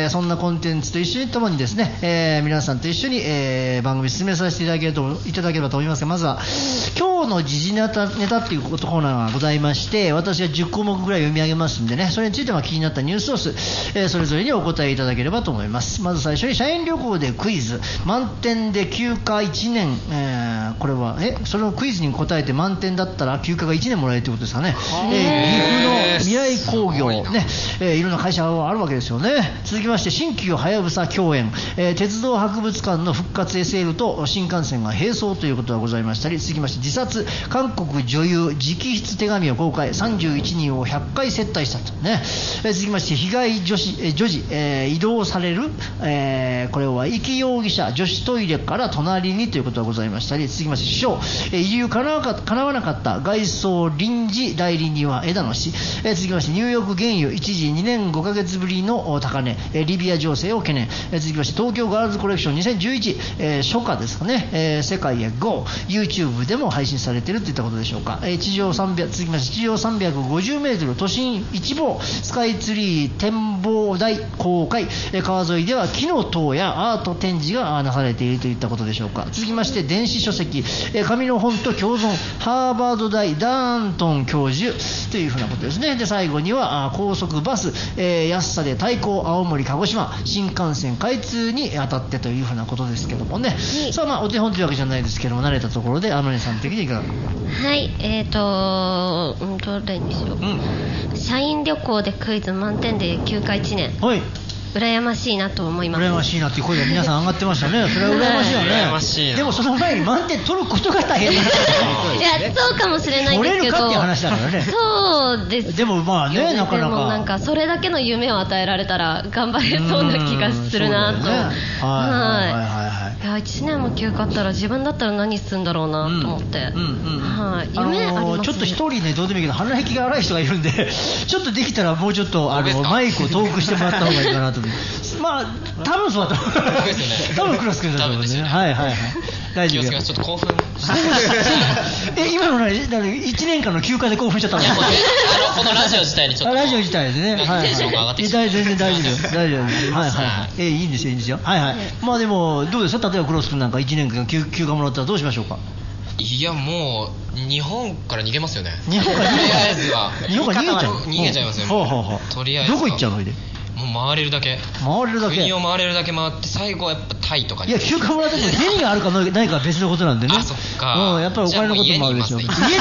そんなコンテンツと一緒にともにですね、皆さんと一緒に、番組進めさせていただければと思いますが、まずは今日の時事ネタっていうコーナーがございまして、私が10項目ぐらい読み上げますんでね、それについて気になったニュースソース、それぞれにお答えいただければと思います。まず最初に社員旅行でクイズ、満点で休暇1年、これはそれのクイズに答えて満点だったら休暇が1年もらえるということですかね。岐阜の未来工業ね、いろんな会社があるわけですよね。続きまして新旧はやぶさ共演、鉄道博物館の復活 SL と新幹線が並走ということがございましたり、続きまして自殺、韓国女優直筆手紙を公開、31人を100回接待したとね。続きまして被害女児、移動される、これは壱岐容疑者女子トイレから隣にということがございましたり、続きまして首相、移留かなわなかった外装臨時代理人は枝野氏、続きましてニューヨーク原油一時2年5ヶ月ぶりの高値、リビア情勢を懸念、続きまして東京ガールズコレクション2011、初夏ですかね、世界へ GO、 YouTube でも配信されているといったことでしょうか。続きまして地上350メートル都心一望スカイツリー展望台公開、川沿いでは木の塔やアート展示がなされているといったことでしょうか。続きまして電子書籍、紙の本と共存、ハーバード大ダーントン教授というふうなことですね。で最後には高速バス、安さで対抗青森鹿児島新幹線開通に当たってというふうなことですけどもね。さあお手本というわけじゃないですけども、慣れたところで天音さん的にいかが？ はい、どれにしよう、社員旅行でクイズ満点で休暇1年。はい、羨ましいなと思います。 羨ましいなっていう声が皆さん上がってましたね。それは羨ましいよね。 羨ましいな。 でもその前に満点取ることが大変なんですよ。 いや、そうかもしれないんですけど。取れるかっていう話だからね。そうです。 でもまあね、なかなか。でもなんかそれだけの夢を与えられたら頑張れそうな気がするなと。はい。いや、1年も休暇あったら自分だったら何するんだろうなと思って。はい。夢ありますね。 ちょっと一人ね、どうでもいいけど鼻息が荒い人がいるんで、ちょっとできたらもうちょっとマイクを遠くしてもらった方がいいかなと思って。まあ多分そうだと思う。多分クロス君だと思うんですね。はいはいはい。大丈夫です。 ちょっと興奮。 今のね、1年間の休暇で興奮しちゃったの。 このラジオ自体にちょっと。 ラジオ自体でね。 テンションが上がってきて。 全然大丈夫です。大丈夫です。はいはい。いいんですよいいんですよ。はいはい。まあでもどうですか、例えばクロス君なんか1年間休暇もらったらどうしましょうか。 いやもう日本から逃げますよね。 日本からとりあえずは。 日本から逃げちゃいますよ。とりあえず。 どこ行っちゃうの？ もう回れるだけ国を回れるだけ回って、最後はやっぱタイとかに。 いや休暇もらっても銭があるかないかは別のことなんでね。 あ、そっか。 やっぱりお金のこともあるでしょ。いきなり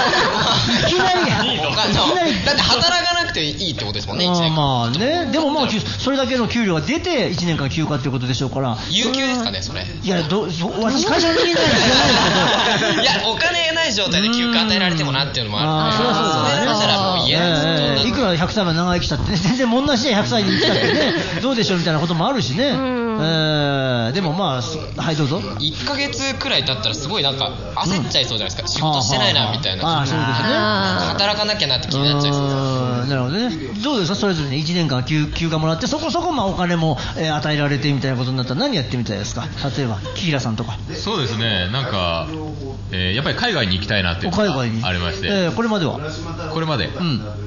だって働かなくていいってことですもんね。 まあね。でもまあそれだけの給料が出て1年間休暇っていうことでしょうから。 有給ですかねそれ。 いや私会社の人間なんで知らないですけど。 いやお金ない状態で休暇与えられてもなっていうのもある。 それはそうだね。 そしたらもう嫌です。 いくら100歳まで長生きしたってね、全然問題しない100歳に生きたってね、どうでしょうみたいなこともあるしね。でもまあはいどうぞ。 1ヶ月くらい経ったらすごいなんか焦っちゃいそうじゃないですか。仕事してないなみたいな。 そういうことね。 働かなきゃなって気になっちゃいそう。 なるほどね。どうですかそれぞれ1年間休暇もらってそこそこまあお金も与えられてみたいなことになったら何やってみたいですか。例えばキーラさんとか。 そうですね、なんかやっぱり海外に行きたいなっていうのがありまして。 これまではこれまで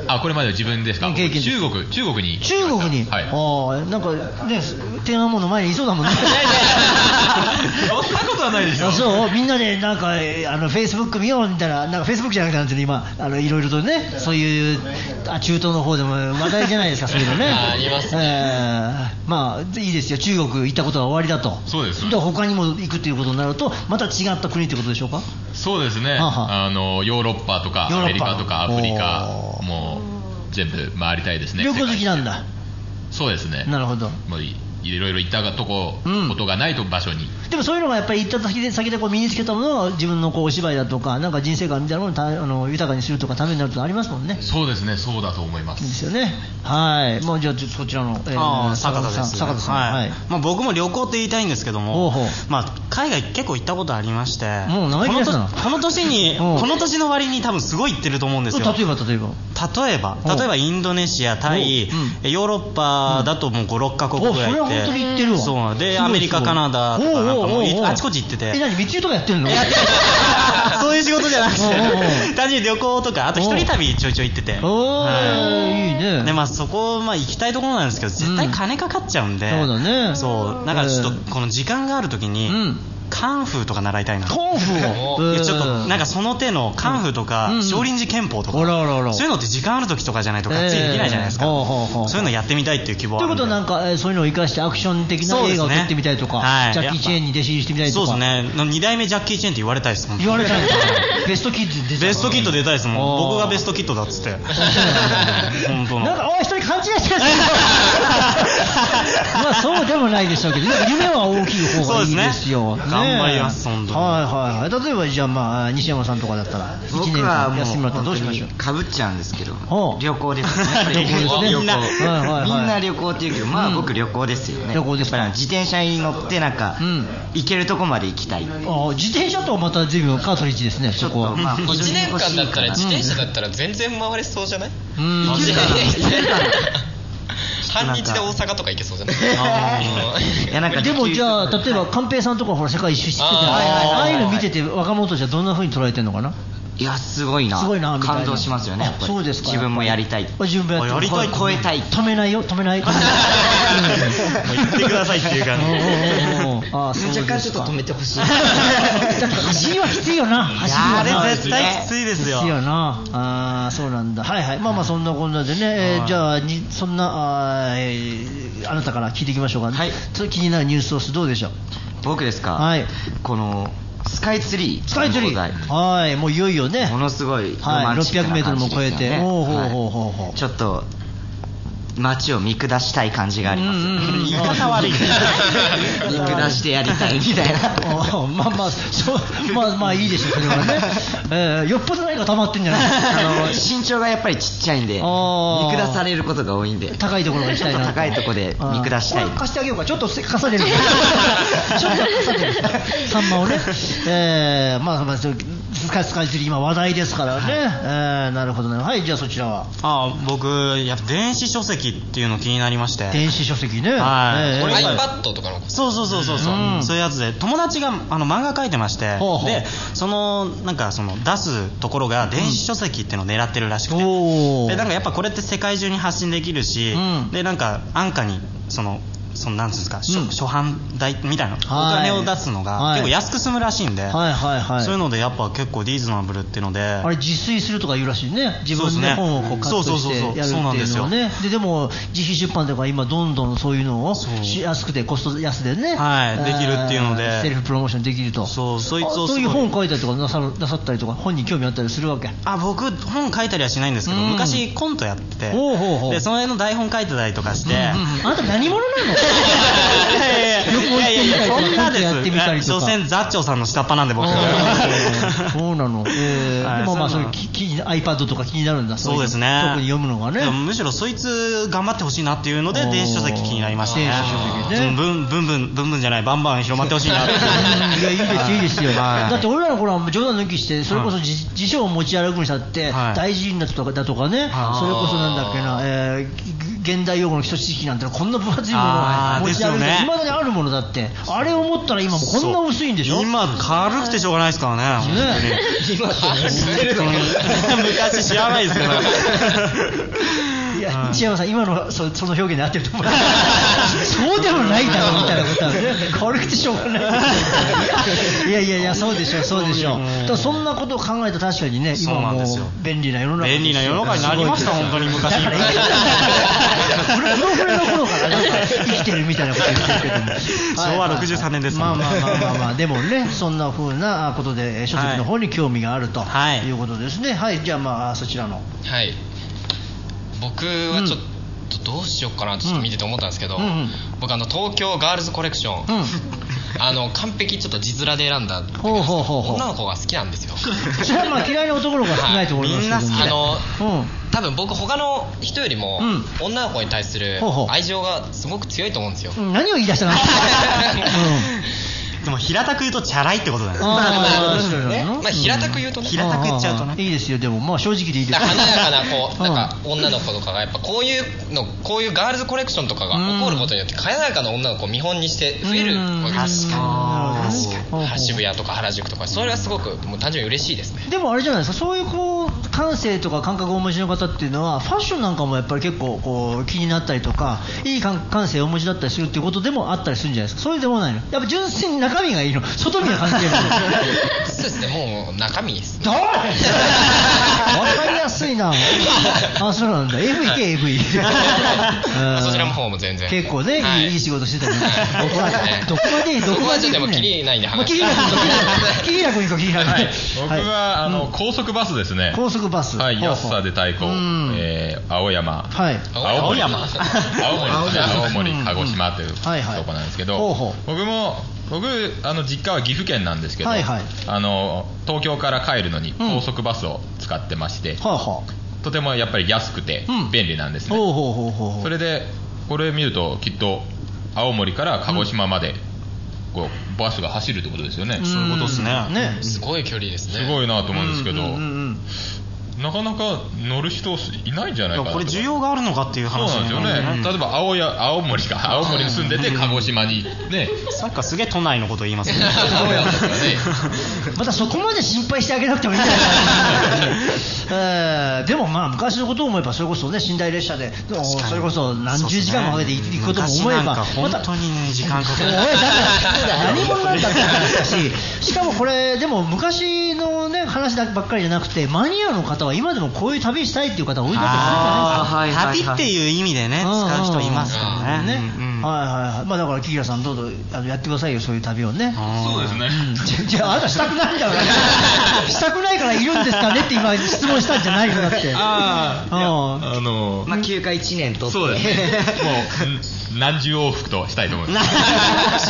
あ、これまで自分ですか。中国に。 中国に。 はい。 なんかね、天安門の前にいそうだもんね。 そんなことはないでしょ。 そう、みんなでなんかフェイスブック見ようみたいな、なんかフェイスブックじゃなくてなんて今いろいろとね、そういう中東の方でも話題じゃないですか、そういうのね。 ありますね。 まあいいですよ、中国行ったことは終わりだと。 そうです。 で他にも行くということになるとまた違った国ってことでしょうか。 そうですね。ヨーロッパとかアメリカとかアフリカもう全部回りたいですね。 旅行好きなんだ。 そうですね。 なるほど。 もういろいろ行ったことがないと場所に。 でもそういうのがやっぱり行った先でこう身につけたものが自分のこうお芝居だとかなんか人生観みたいなものを豊かにするとかためになるとありますもんね。 そうですね、そうだと思います。 ですよね。はい。もうじゃあそちらの坂田です。 坂田さん。はい。 まあ僕も旅行って言いたいんですけども、まあ海外結構行ったことありまして、 もう長いですな。 この年の割に多分すごい行ってると思うんですよ。 例えばインドネシア、タイ、ヨーロッパだともう5、6カ国ぐらい行って。 それは本当に行ってるわ。 そうでアメリカ、カナダとかなんかもうあちこち行ってて。 何密輸とかやってるの？ そういう仕事じゃなくて単純に旅行とかあと一人旅ちょいちょい行ってて。いいね。 でまあそこ行きたいところなんですけど絶対金かかっちゃうんで。 そうだね。 そうだからちょっとこの時間があるときに。カンフーとか習いたいな。 カンフーちょっとなんかその手のカンフーとか少林寺拳法とかそういうのって時間ある時とかじゃないとがっつりできないじゃないですか。そういうのやってみたいっていう希望あるんで。 ということはなんかそういうのを生かしてアクション的な映画を撮ってみたいとか、ジャッキー・チェーンに弟子入りしてみたいとか。 そうですね。2代目ジャッキー・チェーンって言われたいです。 言われたい。ベストキッズ出た。 ベストキッド出たいですもん。僕がベストキッドだっつって。 本当の。なんか一人勘違いしてる。まあそうでもないでしょうけど、夢は大きい方がいいですよ。 頑張ります。 はい。例えばじゃあまあ西山さんとかだったら1年間休みもらったらどうしましょう。 かぶっちゃうんですけど旅行ですね。みんな旅行っていうけどまあ僕旅行ですよね。 旅行ですか。 自転車に乗ってなんか行けるとこまで行きたい。 自転車とはまた随分カートリッジですね。 ちょっと1年間だったら自転車だったら全然回れそうじゃない？ 行けるかな。 半日で大阪とか行けそうじゃない？ でもじゃあ例えば寛平さんとかほら世界一周しててああいうの見てて若者たちはどんな風に捉えてるのかな？ いやすごいな感動しますよね。やっぱりそうですか。 自分もやりたい。 自分もやりたい。 超えたい。 止めないよ止めない。 もう言ってくださいっていう感じ。 若干ちょっと止めてほしい。 だって走りはきついよな。 あれ絶対きついですよ。 きついよな。そうなんだ。はい。まあそんなこんなでね。じゃあそんなあなたから聞いていきましょうか。はい。気になるニュースソースどうでしょう？ 僕ですか。 はい。 このスカイツリー。 はい。もういよいよね。 ものすごいロマンチックな感じですよね。 600メートルも超えて。 ちょっと街を見下したい感じがあります。 言い方悪い。 見下してやりたいみたいな。 まあいいでしょそれはね。よっぽど何か溜まってんじゃない？ 身長がやっぱりちっちゃいんで見下されることが多いんで高いところが行きたいな。 高いところで見下したい。 貸してあげようか。ちょっと重ねる。サンマをね。まあスカイツリー今話題ですからね。なるほどね。はい。じゃあそちらは。 僕やっぱ電子書籍っていうの気になりまして。 電子書籍ね。 はい。 これ iPad とかの。 そうそういうやつで友達が漫画描いてまして、でそのなんかその出すところが電子書籍っていうのを狙ってるらしくて、でなんかやっぱこれって世界中に発信できるし、でなんか安価にそのなんですか、初版代みたいなお金を出すのが結構安く済むらしいんで、そういうのでやっぱ結構リーズナブルっていうので、 あれ自炊するとか言うらしいね。自分で本をこうカットしてやるっていうのをね。でも自費出版とか今どんどんそういうのを安くてコスト安でね、 できるっていうのでセルフプロモーションできると。そういう本書いたりとかなさったりとか本に興味あったりするわけ？ 僕本書いたりはしないんですけど、昔コントやってて、でその辺の台本書いてたりとかして。 あなた何者なの？旅行行ってみたりとかそんなです。 やってみたりとか。 所詮ザッチョさんの下っ端なんで僕。 そうなの。でもまあそういうiPad とか気になるんだ。 そうですね。 特に読むのがね。 むしろそいつ頑張ってほしいなっていうので電子書籍気になりましたね。 電子書籍ね。 ブンブンじゃないバンバン広まってほしいなって。 いやいいですよ。だって俺らの頃は冗談抜きしてそれこそ辞書を持ち歩くにしたって大事になっただとかね。それこそなんだっけな。 現代用語の基礎知識なんてこんな分厚いものを持ち歩いていまだにあるものだって、あれを持ったら今もこんな薄いんでしょ。 今軽くてしょうがないですからね。 今知ってるの昔知らないですからいや、千山さん今のその表現で合ってると思うそうでもないだろうみたいなことはね、軽くてしょうがないいやそうでしょう。そんなことを考えたら確かにね、今もう便利な世の中になりました。本当に昔だからプロフレの頃からなんか生きてるみたいなこと言ってるけども昭和63年ですもんね。 まあでもね、そんな風なことで書籍の方に興味があるということですね。はい、じゃあまあそちらの。 はい、僕はちょっとどうしようかなちょっと見てて思ったんですけど、僕東京ガールズコレクション、完璧ちょっと字面で選んだ女の子が好きなんですよ。 それはまあ嫌いな男の子が少ないと思いますけど、 多分僕他の人よりも女の子に対する愛情がすごく強いと思うんですよ。 何を言い出したのでも平たく言うとチャラいってことだよね。 まあ平たく言うとね、 平たく言っちゃうとね、 いいですよ。でもまあ正直でいいです。 華やかなこうなんか女の子とかがやっぱこういうガールズコレクションとかが起こることによって華やかな女の子を見本にして増えるわけです。確かに渋谷とか原宿とか、それはすごくもう単純に嬉しいですね。 でもあれじゃないですか、そういうこう感性とか感覚をお持ちの方っていうのはファッションなんかもやっぱり結構こう気になったりとか、いい感性をお持ちだったりするっていうことでもあったりするんじゃないですか。そういうでもないの、やっぱ純粋に中身がいいの、外見が関係ないそうですね、もう中身ですね。 わかりやすいなあ、そうなんだ。 AV そちらの方も全然結構ね、いい仕事してたけど、どこまでちょっともう切りないんで話切りなく行こう。 僕は高速バスですね。 高速バス、 安さで太鼓、青山、青森鹿児島というとこなんですけど、僕実家は岐阜県なんですけど、東京から帰るのに高速バスを使ってまして、とてもやっぱり安くて便利なんですね。それでこれ見るときっと青森から鹿児島までこうバスが走るってことですよね。 そういうことですね。 すごい距離ですね。 すごいなと思うんですけど、なかなか乗る人いないんじゃないかな。 これ需要があるのかっていう話なんですよね。例えば青森に住んでて鹿児島にね、 さっきからすげえ都内のこと言いますね。 またそこまで心配してあげなくてもいいんじゃないかな。でもまあ昔のことを思えばそれこそね、寝台列車でそれこそ何十時間もかけて行くことも思えば、 本当にね時間かけて何者なんだって話だし、しかもこれでも昔のね話ばっかりじゃなくて、マニアの方は今でもこういう旅したいっていう方多いんだと思うんじゃないですか。 旅っていう意味でね使う人いますからね。 まあだからキキラさんどうぞやってくださいよ、そういう旅をね。 そうですね。 じゃああなたしたくないんだからしたくないからいるんですかねって今質問したんじゃないのだって。 まあ休暇1年とって、 そうですね。もう何十往復としたいと思います。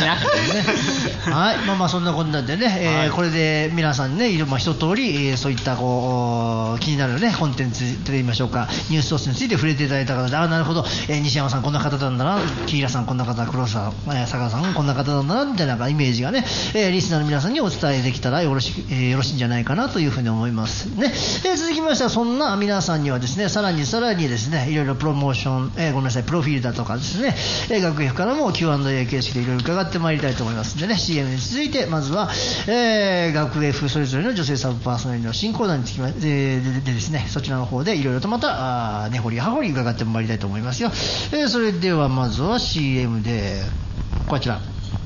しなくてね。はい、まあそんなこんなんでね、これで皆さんね、一通りそういったこう気になるねコンテンツといいましょうか、ニュースソースについて触れていただいた方で、なるほど、西山さんこんな方なんだな、キキラさんこんな方、黒さん、坂田さんこんな方なんだなみたいなイメージがね、リスナーの皆さんにお伝えできたらよろしいんじゃないかなというふうに思いますね。続きましてはそんな皆さんにはですね、さらにですね、いろいろプロモーション、ごめんなさい、プロフィールだとかですね、学費からも Q&A 形式でいろいろ伺ってまいりたいと思いますんでね、 CM に続いてまずは、学費それぞれの女性サブパーソナリティの新コーナーにつきまでですね、そちらの方でいろいろとまた根掘り葉掘り伺ってまいりたいと思いますよ。それではまずは CM でこちら。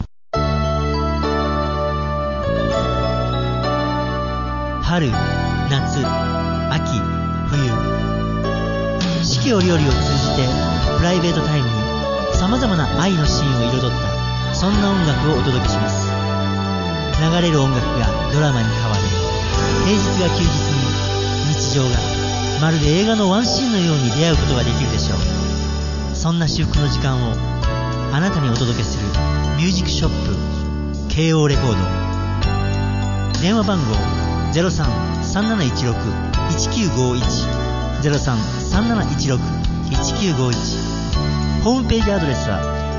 春、夏、秋、冬、四季折々を通じてプライベートタイムにさまざまな愛のシーンを彩ったそんな音楽をお届けします。流れる音楽がドラマに変わり、平日が休日に、日常がまるで映画のワンシーンのように出会うことができるでしょう。そんな至福の時間をあなたにお届けするミュージックショップ KO レコード。電話番号 03-3716-1951 03-3716-1951。ホームページアドレスは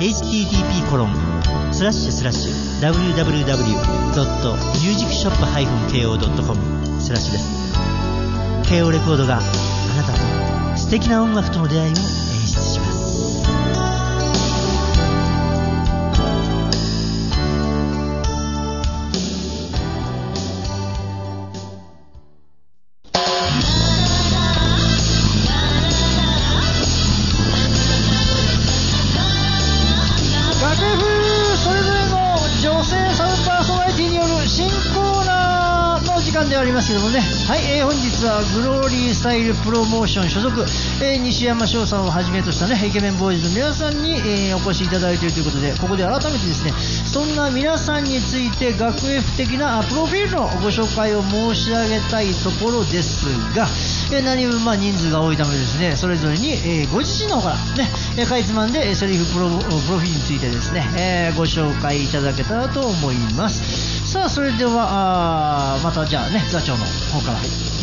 http://www.musicshop-ko.com/ です。 KO レコードがあなたと素敵な音楽との出会いを演出します。 ありますけどもね、はい、本日はグローリースタイルプロモーション所属、西山翔さんをはじめとしたねイケメンボーイズの皆さんに、お越しいただいているということで、ここで改めてですね、そんな皆さんについて学 F 的なプロフィールのご紹介を申し上げたいところですが、何分人数が多いためですね、それぞれに、ご自身の方からね、かいつまんでセリフプロフィールについてですね、ご紹介いただけたらと思います。さあ、それではまたじゃあね、座長の方から。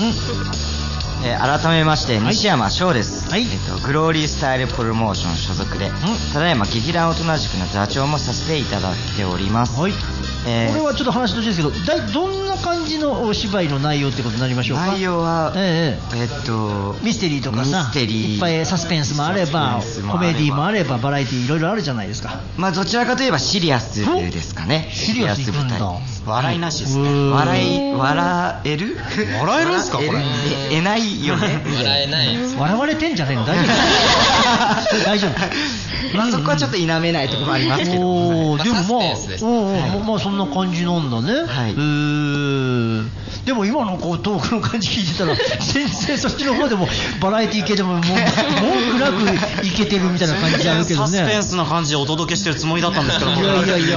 改めまして西山翔です、グローリースタイルプロモーション所属で、ただいま劇団大人塾の座長もさせていただいております。 これはちょっと話途中ですけど、どんな感じのお芝居の内容ってことになりましょうか。 内容は、 ミステリーとかさ、いっぱいサスペンスもあればコメディもあればバラエティいろいろあるじゃないですか。 どちらかといえばシリアスですかね。 シリアス舞台、 笑いなしですね。 笑える笑えるんですかこれ。 えないよね。 笑えない。 笑われてんじゃねえの。大丈夫大丈夫。 そこはちょっと否めないところもありますけど。 でもそんな感じなんだね。でも今のトークの感じ聞いてたら先生そっちの方でもバラエティ系でも文句なくいけてるみたいな感じあるけどね。 サスペンスな感じでお届けしてるつもりだったんですけど、 いや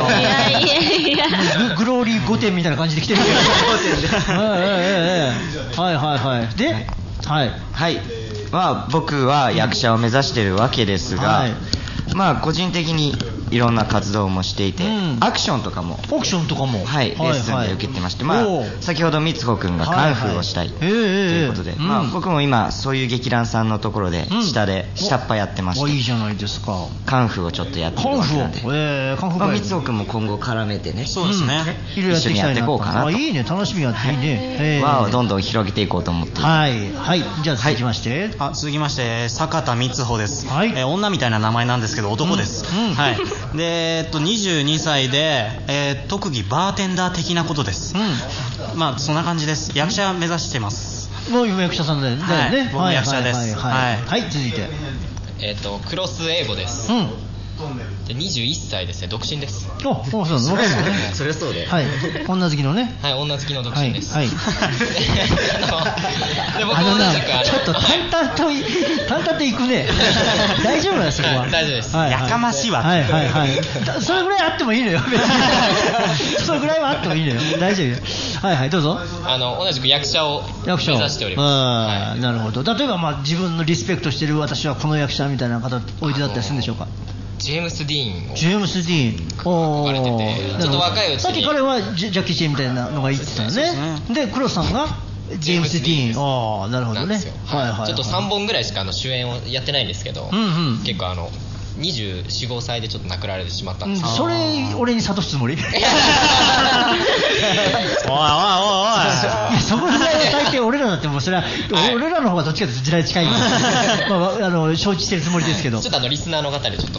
グローリー5点みたいな感じで来てるけど。はいで、 僕は役者を目指しているわけですが、個人的にいろんな活動もしていて、アクションとかもレッスンで受けてまして、先ほどみつほくんがカンフーをしたいということで、僕も今そういう劇団さんのところで下っ端やってまして、 いいじゃないですか。 カンフーをちょっとやってるわけなんで、みつほくんも今後絡めてね、 そうですね、 一緒にやっていこうかなと。 いいね、楽しみやっていいね。 輪をどんどん広げていこうと思って。 じゃあ続きまして坂田みつほです。女みたいな名前なんですけど男です。で22歳で、特技バーテンダー的なことです。そんな感じです。役者目指してます。 もう役者さんだよね。 僕も役者です。 続いてクロス英語です。で21歳ですね、独身です。 そうなん若いもんね。 それはそうで、 女好きのね。 女好きの独身です。 で僕もちょっと淡々といくね。大丈夫なんですそこは。 大丈夫です。 やかましいわ。 それぐらいあってもいいのよ。それぐらいはあってもいいのよ。大丈夫。どうぞ。 同じく役者を目指しております。 なるほど。例えば自分のリスペクトしてる私はこの役者みたいな方おいでだったりするんでしょうか。 ジェームス・ディーンを憧れてて、ちょっと若いうちに。 さっき彼はジャッキー・チェンみたいなのが言ってたよね。で黒さんがジェームス・ディーン。なるほどね。ちょっと3本ぐらいしか主演をやってないんですけど、結構24、5歳でちょっと亡くなられてしまったんですけど、 それ俺に諭すつもり？おいそこぐらいは大抵俺らだってもうそれは俺らの方がどっちかというと時代近いから承知してるつもりですけど、 ちょっとリスナーの方でちょっと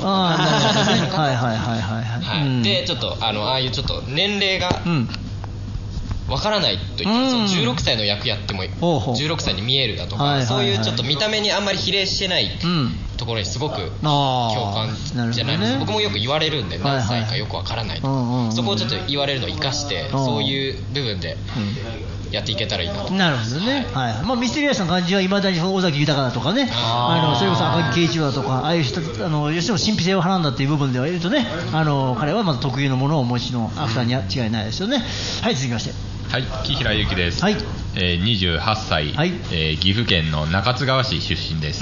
でちょっとああいうちょっと年齢がわからないといったら、16歳の役やっても16歳に見えるだとか、そういうちょっと見た目にあんまり比例してないところにすごく共感じゃないですか。僕もよく言われるんで、何歳かよくわからないと、そこをちょっと言われるのを生かして、そういう部分でやっていけたらいいなと。 なるほどね。ミステリアスな感じはいまだに尾崎豊だとかね、それこそ赤木圭一郎だとか、ああいう人吉野神秘性をはらんだっていう部分では言うとね、彼はまだ特有のものをお持ちのアクターには違いないですよね。続きまして。 木平ゆきです。28歳、岐阜県の中津川市出身です。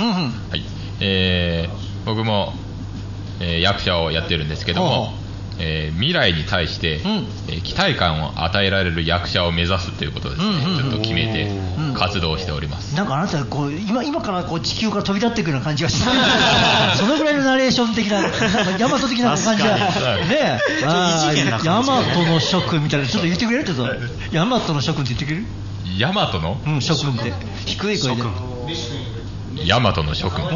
僕も、役者をやってるんですけども、未来に対して、期待感を与えられる役者を目指すということですね、ちょっと決めて活動しております。 なんかあなた今から地球から飛び立っていくような感じがしてそのぐらいのナレーション的なヤマト的な感じがね。ヤマトの諸君みたいな、ちょっと言ってくれる？ちょっとヤマトの諸君って言ってくれる？ ヤマトの諸君って低い声でヤマトの諸君。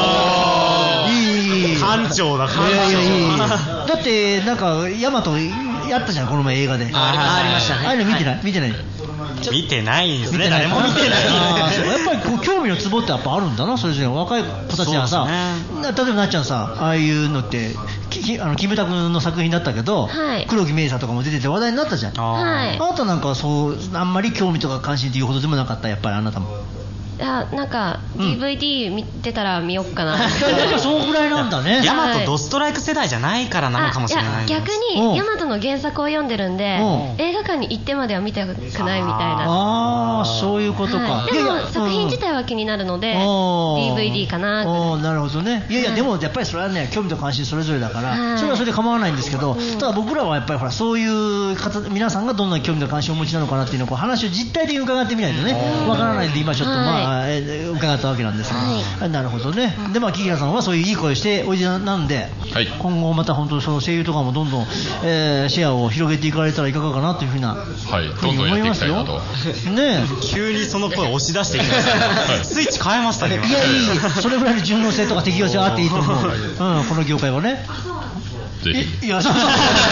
いい艦長だ。 だってなんかヤマトやったじゃんこの前映画で。 ありましたね。 ああいうの見てない？ 見てないですね。誰も見てない。 やっぱり興味のツボってやっぱあるんだな。それぞれ若い子たちはさ、例えばなっちゃんさ、ああいうのってキムタクの作品だったけど、黒木メイサとかも出てて話題になったじゃん。あなたなんかあんまり興味とか関心というほどでもなかった、やっぱりあなたも。 なんか DVD 見てたら見よっかな。 そうぐらいなんだね。 ヤマトドストライク世代じゃないからなのかもしれない。 逆にヤマトの原作を読んでるんで、映画館に行ってまでは見たくないみたいな。 そういうことか。 でも作品自体は気になるので DVD かな。 なるほどね。いやでもやっぱりそれはね、興味と関心それぞれだから、それはそれで構わないんですけど、ただ僕らはやっぱりほらそういう方、皆さんがどんな興味と関心をお持ちなのかなっていうのを話を実態的に伺ってみないとね、わからないんで今ちょっと伺ったわけなんですが、なるほどね。でキキラさんはそういういい声しておいでなんで、今後また本当その声優とかもどんどん、シェアを広げていかれたらいかがかなというふうな、 どんどんやっていきたいなと。 ね、急にその声を押し出していきましたスイッチ変えましたね。 いやそれぐらいの順応性とか適応性があっていいと思う。この業界はね。 ぜひ。 いや、そうそう。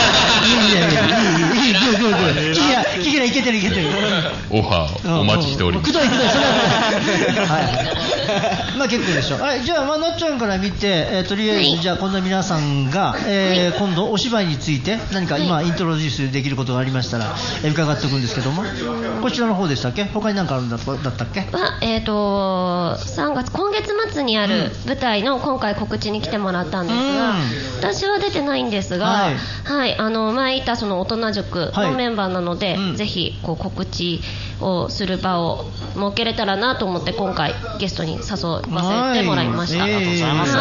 いい、キキラいけてる。 オファーお待ちしております。 くどい、それは。まあ結構でしょう。じゃあなっちゃんから見て、とりあえずじゃあこんな皆さんが今度お芝居について何か今イントロデュースできることがありましたら伺っておくんですけども、こちらの方でしたっけ？他に何かあるんだったっけ？ 3月今月末にある舞台の今回告知に来てもらったんですが、私は出てないんですが、前いたその大人塾のメンバーなので、ぜひ告知をする場を設けれたらなと思って今回ゲストに誘わせてもらいました。ありがとうございます。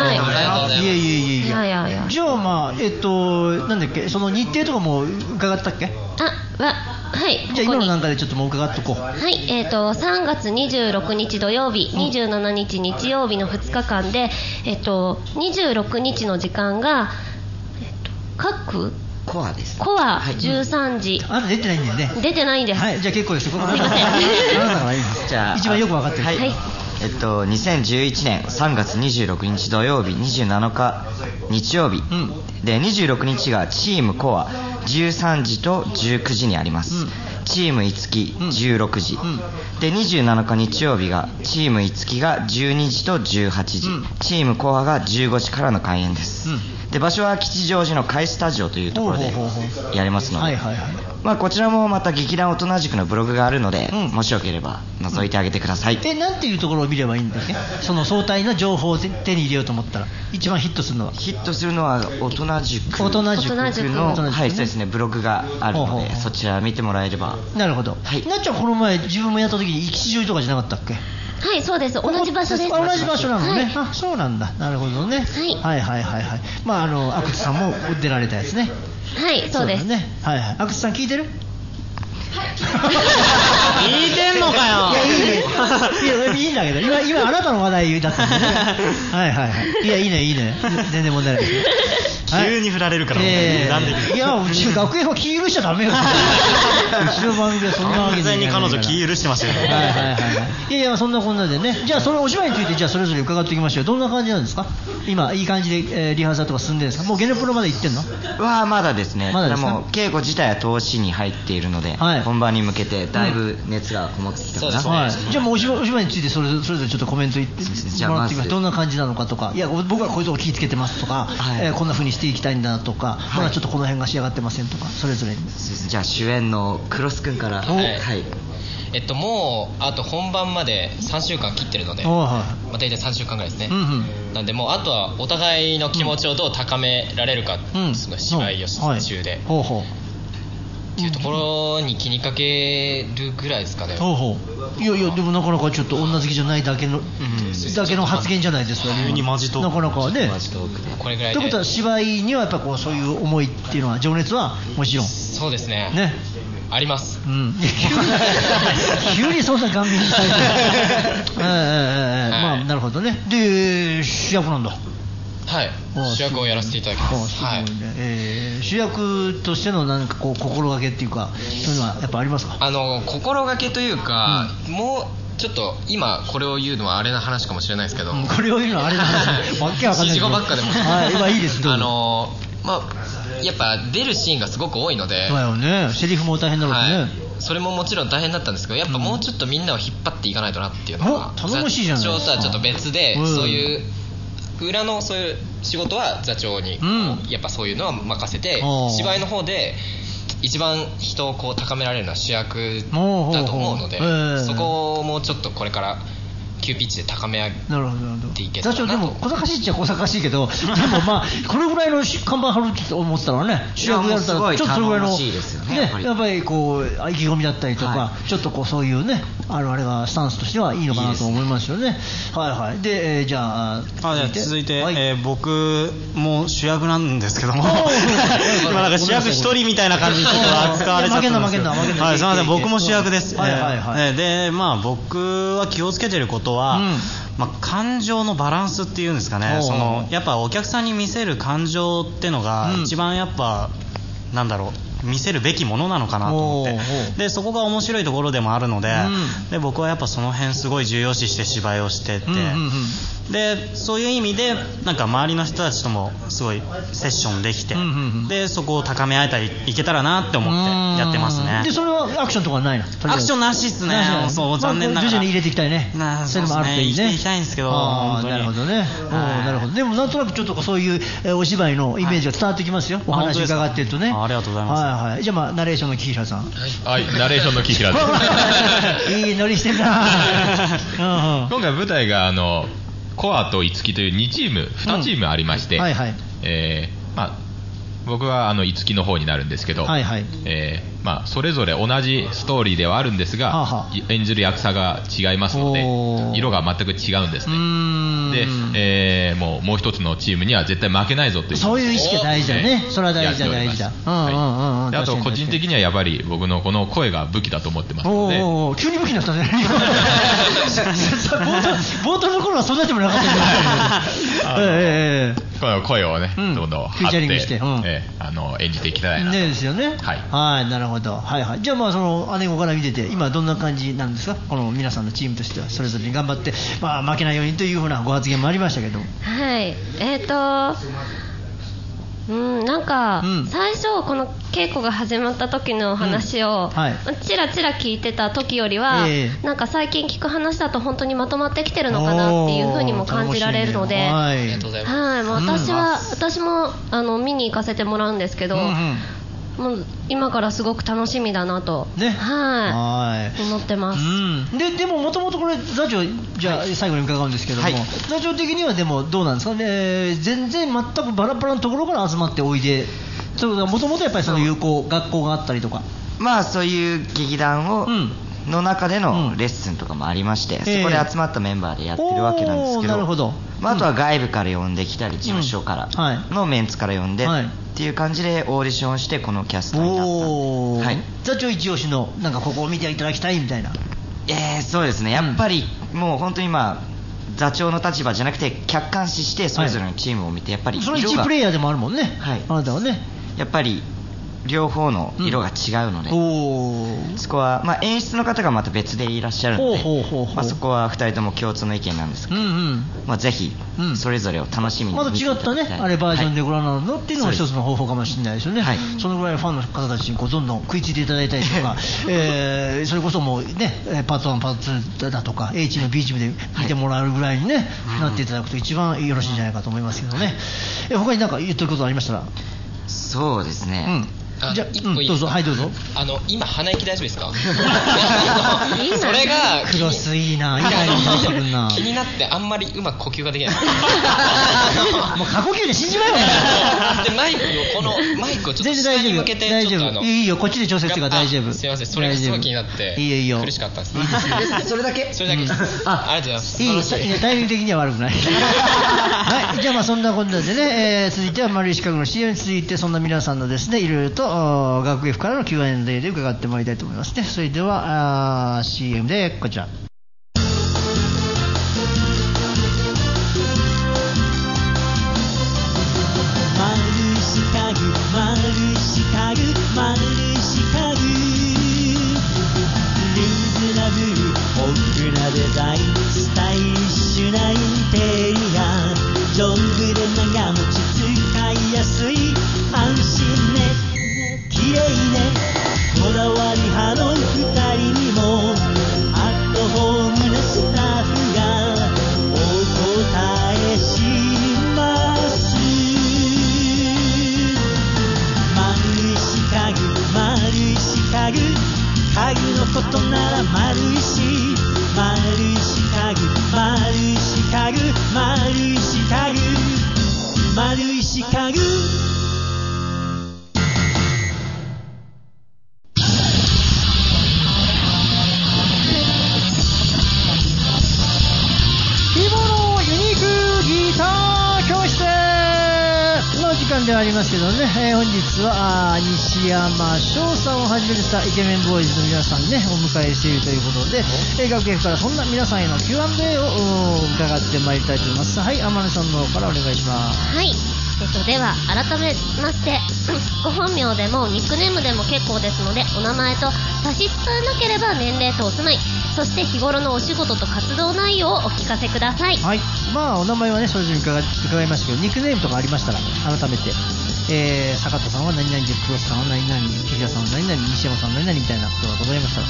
じゃあなんだっけ、その日程とかも伺ったっけ？じゃあ今のなんかでちょっともう伺っとこう。 3月26日土曜日、27日日曜日の2日間で、26日の時間が、各コアです。 コア13時。 あなた出てないんだよね。 出てないんです。 じゃあ結構です。すいません。あなたがいいです。 じゃあ一番よく分かってる。 2011年3月26日土曜日、27日日曜日、で26日がチームコア13時と19時にあります。チームいつき16時、で27日日曜日がチームいつきが12時と18時、チームコアが15時からの開演です。で場所は吉祥寺のカイスタジオというところでやりますので、こちらもまた劇団大人塾のブログがあるので、もしよければ覗いてあげてください。 なんていうところを見ればいいんだっけ？その相対の情報を手に入れようと思ったら一番ヒットするのは大人塾のそうですね、ブログがあるのでそちら見てもらえれば。 なるほど。なっちゃんこの前自分もやった時に吉祥寺とかじゃなかったっけ？ はい、そうです。同じ場所です。 同じ場所なのね。そうなんだ。なるほどね。はい。阿久津さんも出られたやつね。 はい、そうです。 阿久津さん聞いてる？ 聞いてんのかよ。 いやいいんだけど、今あなたの話題だったんでね。いやいいね。全然問題ないです。 急に振られるから。いやうち学園は気許しちゃダメよ。うちの番組はそんなわけで。 完全に彼女気許してますよ。 いやそんなこんなでね。じゃあそのお芝居についてじゃあそれぞれ伺っていきましょう。どんな感じなんですか？今いい感じでリハーサルとか進んでるんですか？もうゲネプロまで行ってんの？ まだですね。でも稽古自体は投資に入っているので、本番に向けてだいぶ熱がこもってきてます。 じゃあもうお芝居についてそれぞれちょっとコメント言ってもらってみます。どんな感じなのかとか、いや僕はこういうとこ気ぃつけてますとか、こんな風にしていきたいんだとか、まだちょっとこの辺が仕上がってませんとか、それぞれに。 じゃあ主演のクロス君から。 もうあと本番まで3週間切ってるので、大体3週間ぐらいですね。なんでもうあとはお互いの気持ちをどう高められるか、その芝居を中でっていうところに気にかけるぐらいですかね。 いやでもなかなかちょっと女好きじゃないだけの発言じゃないですかね。 急にマジトーク。 なかなかね。 これぐらいで。 ということは芝居にはやっぱこうそういう思いっていうのは情熱はもちろん。 そうですね。あります。 急にそんな顔面にされて。なるほどね。で主役なんだ。 主役をやらせていただきます。 主役としての何かこう心がけっていうか、そういうのはやっぱありますか？ 心がけというか、もうちょっと今これを言うのはあれな話かもしれないですけど、 これを言うのはあれな話。わけわかんないけど。 ばっかでも。 いいです。 やっぱ出るシーンがすごく多いので。 そうよね。セリフも大変だろうね。 それももちろん大変だったんですけど、やっぱもうちょっとみんなを引っ張っていかないとなっていうのが、 頼もしいじゃないですか。 ちょっと別で、そういう裏のそういう仕事は座長に、やっぱそういうのは任せて、芝居の方で一番人をこう高められるのは主役だと思うので、そこをもうちょっとこれから急ピッチで高め上げていけたらなと。 座長でも小賢しいっちゃ小賢しいけど、でもまあこれぐらいの看板張るって思ってたらね、主役やったらちょっとそれぐらいのね、やっぱりこう意気込みだったりとか、ちょっとこうそういうねあれがスタンスとしてはいいのかなと思いますよね。はいはい。でじゃあ続いて、僕も主役なんですけども、今なんか主役一人みたいな感じでちょっと扱われちゃったんですけど、はい、すみません、僕も主役です。でまあ僕は気をつけてることは、まあ、感情のバランスっていうんですかね、やっぱお客さんに見せる感情ってのが一番やっぱ、なんだろう、見せるべきものなのかなと思って、でそこが面白いところでもあるので、で僕はやっぱその辺すごい重要視して芝居をしてて、でそういう意味でなんか周りの人たちともすごいセッションできて、でそこを高め合えたりいけたらなって思ってやってますね。 でそれはアクションとかないの？ アクションなしっすね。そう、残念ながら徐々に入れていきたいね。 そういうのもあるといいね。入れていきたいんですけど、 なるほどね。なるほど。でもなんとなくちょっとそういうお芝居のイメージが伝わってきますよ。お話伺ってるとね。 ありがとうございます。 はいはい。じゃあまあナレーションの木平さん。 はい、ナレーションの木平です。 いいノリしてるな。 今回舞台がコアと五木という2チームありまして、まあ僕は五木の方になるんですけど、まあそれぞれ同じストーリーではあるんですが、演じる役者が違いますので色が全く違うんですね。で、もう一つのチームには絶対負けないぞという、 そういう意識が大事だね。それは大事だ大事だ。 あと個人的にはやっぱり僕のこの声が武器だと思ってますので。 急に武器になったね。冒頭の頃はそんなでもなかったけど、 この声をねどんどん張って演じていきたいなと。 ですよね。はい、なるほど。はいはい。じゃあまあその姉御から見てて今どんな感じなんですか、この皆さんのチームとしては。それぞれに頑張ってまあ負けないようにというふうなご発言もありましたけど。 はい。なんか、最初この稽古が始まった時の話を、チラチラ聞いてた時よりは、なんか最近聞く話だと本当にまとまってきてるのかなっていう風にも感じられるので、 ありがとうございます。 私も見に行かせてもらうんですけど、もう今からすごく楽しみだなと、思ってます。 でももともとこれ座長、じゃあ最後に伺うんですけども、座長的にはでもどうなんですかね。全然全くバラバラのところから集まっておいで、もともとやっぱりその学校があったりとか、 まあそういう劇団の中でのレッスンとかもありまして、そこで集まったメンバーでやってるわけなんですけど、あとは外部から呼んできたり事務所からのメンツから呼んでっていう感じでオーディションしてこのキャストになった。 座長一押しのなんかここを見ていただきたいみたいな。 そうですね、やっぱりもう本当に座長の立場じゃなくて客観視してそれぞれのチームを見て、やっぱりその1プレイヤーでもあるもんね、あなたはね。 やっぱり両方の色が違うので、そこは、演出の方がまた別でいらっしゃるので、そこは2人とも共通の意見なんですけど、ぜひそれぞれを楽しみに見ていただきたい。 また違ったね、あれバージョンでご覧になるのっていうのが一つの方法かもしれないですよね。そのぐらいファンの方たちにどんどん食いついていただいたりとか、それこそもうね、パート1パート2だとか A チーム B チームで見てもらえるぐらいにね、なっていただくと一番よろしいんじゃないかと思いますけどね。他に何か言ってることありましたら。 そうですね、 じゃどうぞ。はい、どうぞ。 今鼻息大丈夫ですか？ それがクロスいいな、 気になってあんまりうまく呼吸ができない。 もう過呼吸で死んじまえば。 でマイクをちょっと下に向けて、 大丈夫。いいよ、こっちで調節が大丈夫。 すいません、それがすごい気になって苦しかったです。 それだけ？ それだけです。ありがとうございます。 いい、タイミング的には悪くない。はい、じゃあまあそんなことでね、続いては丸石家具の CM について、そんな皆さんのですね、いろいろと学芸府からの Q&A で伺ってまいりたいと思いますね。それではCM でこちら。 デザインスタイリッシュなインテリア、丈夫で長持ち使いやすい、安心ね、綺麗ね、こだわり派の2人にもアットホ丸石家具丸石家具丸石家具丸石家具。 でありますけどね、本日は西山翔さんをはじめとしたイケメンボーイズの皆さんねお迎えしているということで、学園からそんな皆さんへの Q&A を伺ってまいりたいと思います。はい、天音さんの方からお願いします。 はい、では改めましてご本名でもニックネームでも結構ですので、お名前と差し支えなければ年齢とお住まい、そして日頃のお仕事と活動内容をお聞かせください。 はい、まあお名前はねそれぞれ伺いましたけど、ニックネームとかありましたら改めて、坂田さんは何々で、黒瀬さんは何々、木平さんは何々、西山さんは何々みたいなことがございましたら、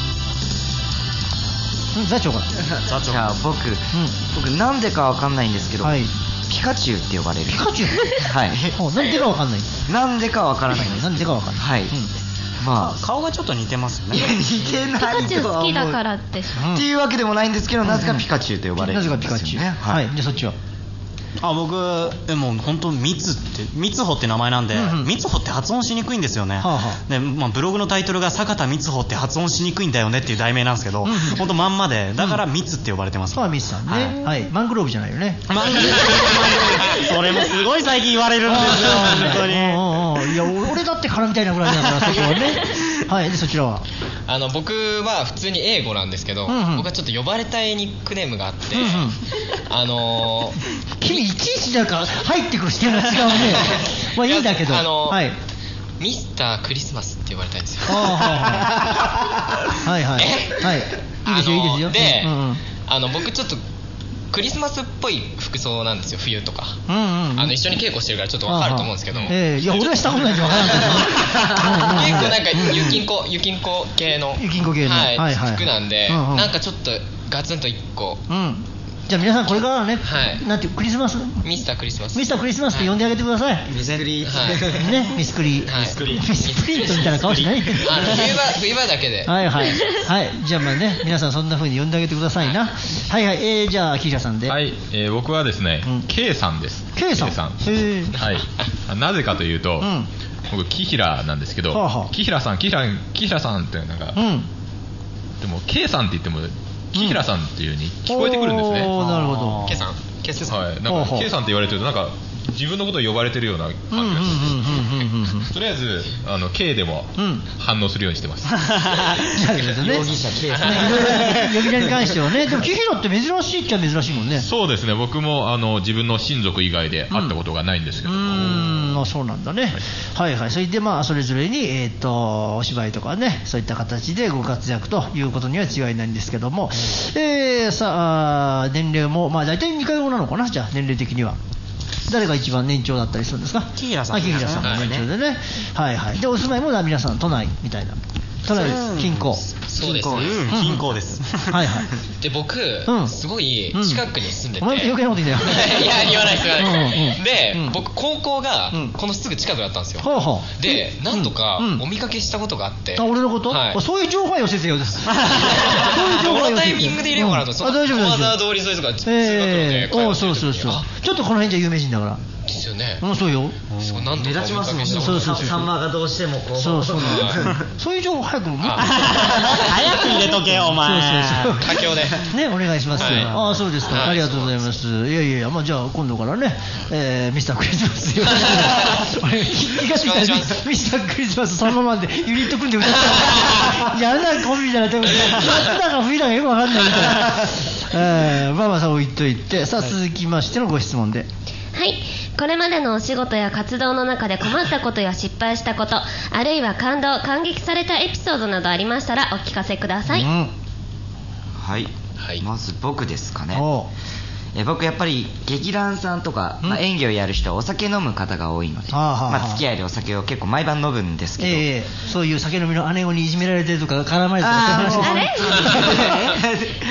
座長からじゃあ僕なんでかわかんないんですけど、はい、ピカチュウって呼ばれる。 ピカチュウはいなんでかわかんない。 なんでかわからないんです。 なんでかわかんない。はい、 まあ顔がちょっと似てますよね。 似てないとは思う。 ピカチュウ好きだからってっていうわけでもないんですけど、なぜかピカチュウと呼ばれるんですよね。 なぜかピカチュウ。はい。じゃあそっちは。 僕でも本当みつほって名前なんで、みつほって発音しにくいんですよね。で、ブログのタイトルが坂田みつほって発音しにくいんだよねっていう題名なんですけど、本当まんまで、だからみつって呼ばれてます。 そうみつさんね。はい。マングローブじゃないよね。 マングローブ。それもすごい最近言われるんですよ本当に。 いや俺だって絡みたいなぐらいだからそこはね。はい。でそちらは。 僕は普通に英語なんですけど、僕はちょっと呼ばれたいニックネームがあって、 君いちいちなんか入ってくる視点が違うね。まあいいんだけど、はい、 ミスタークリスマスって呼ばれたいんですよ。 はいはいはい、いいですよいいですよ。 で、僕ちょっとクリスマスっぽい服装なんですよ、冬とか。一緒に稽古してるからちょっと分かると思うんですけど、 いや俺はしたことないんで分からんけど結構なんかゆきんこ系の服なんで、なんかちょっとガツンと1個、 じゃあ皆さんこれからはね、なんていうクリスマスミスタークリスマスって呼んであげてください。 ミスクリね、ミスクリートみたいな顔しない。 冬場だけで。 はいはいはい。じゃあまあね、皆さんそんな風に呼んであげてくださいな。はいはい。じゃあキーラさんで。 はい。僕はですね、K さんです。 K さん。 はい。なぜかというと、僕木平なんですけど、木平さんってなんか、でも K さんって言っても木平さんっていう風に聞こえてくるんですね。 なるほど。 K さんはい。なんか K さんって言われてるとなんか自分のことを呼ばれてるような感じがします。とりあえずK でも反応するようにしてます。 なるほどね。容疑者 K さん。呼び名に関してはね、でも木平って珍しいっちゃ珍しいもんね。 そうですね。僕も自分の親族以外で会ったことがないんですけど。 そうなんだね。はいはい。それでまあそれぞれにお芝居とかね、そういった形でご活躍ということには違いないんですけども、さあ年齢もまあ大体2回後なのかな。じゃあ年齢的には。誰が一番年長だったりするんですか。 木平さん。 木平さんが年長でね。はいはい。でお住まいも皆さん都内みたいな。都内近郊。 そうですね。 近郊です。 はいはい。 で僕すごい近くに住んでて。 お前余計なこと言うんだよ。 いや言わないです。で僕高校がこのすぐ近くだったんですよ。で何度かお見かけしたことがあって。 俺のこと？そういう情報は寄せてよ。そういう情報は寄せてよ。 このタイミングで入れようかなと。 大丈夫大丈夫。 駒沢通り沿いとか。 そう。ちょっとこの辺じゃ有名人だから。 ですよね。 そうよ。 目立ちますもんね。そうサンマがどうしてもこう。 そういう情報早く早く入れとけよお前。 佳境でねお願いします。ああそうですか。ありがとうございます。いやいやまあじゃあ今度からねミスタークリスマスよろしく。俺気がついたらミスタークリスマスそのままでユニット組んで歌ったらやだコンビじゃないと夏だか冬だかよくわかんないみたいな。まあさ置いといて、さあ続きましてのご質問で。 はい、これまでのお仕事や活動の中で困ったことや失敗したこと、あるいは感激されたエピソードなどありましたらお聞かせください。 はい、まず僕ですかね。僕やっぱり劇団さんとか、演技をやる人はお酒飲む方が多いので、付き合いでお酒を結構毎晩飲むんですけど、 そういう酒飲みの姉子にいじめられてるとか絡まれてるとかあれ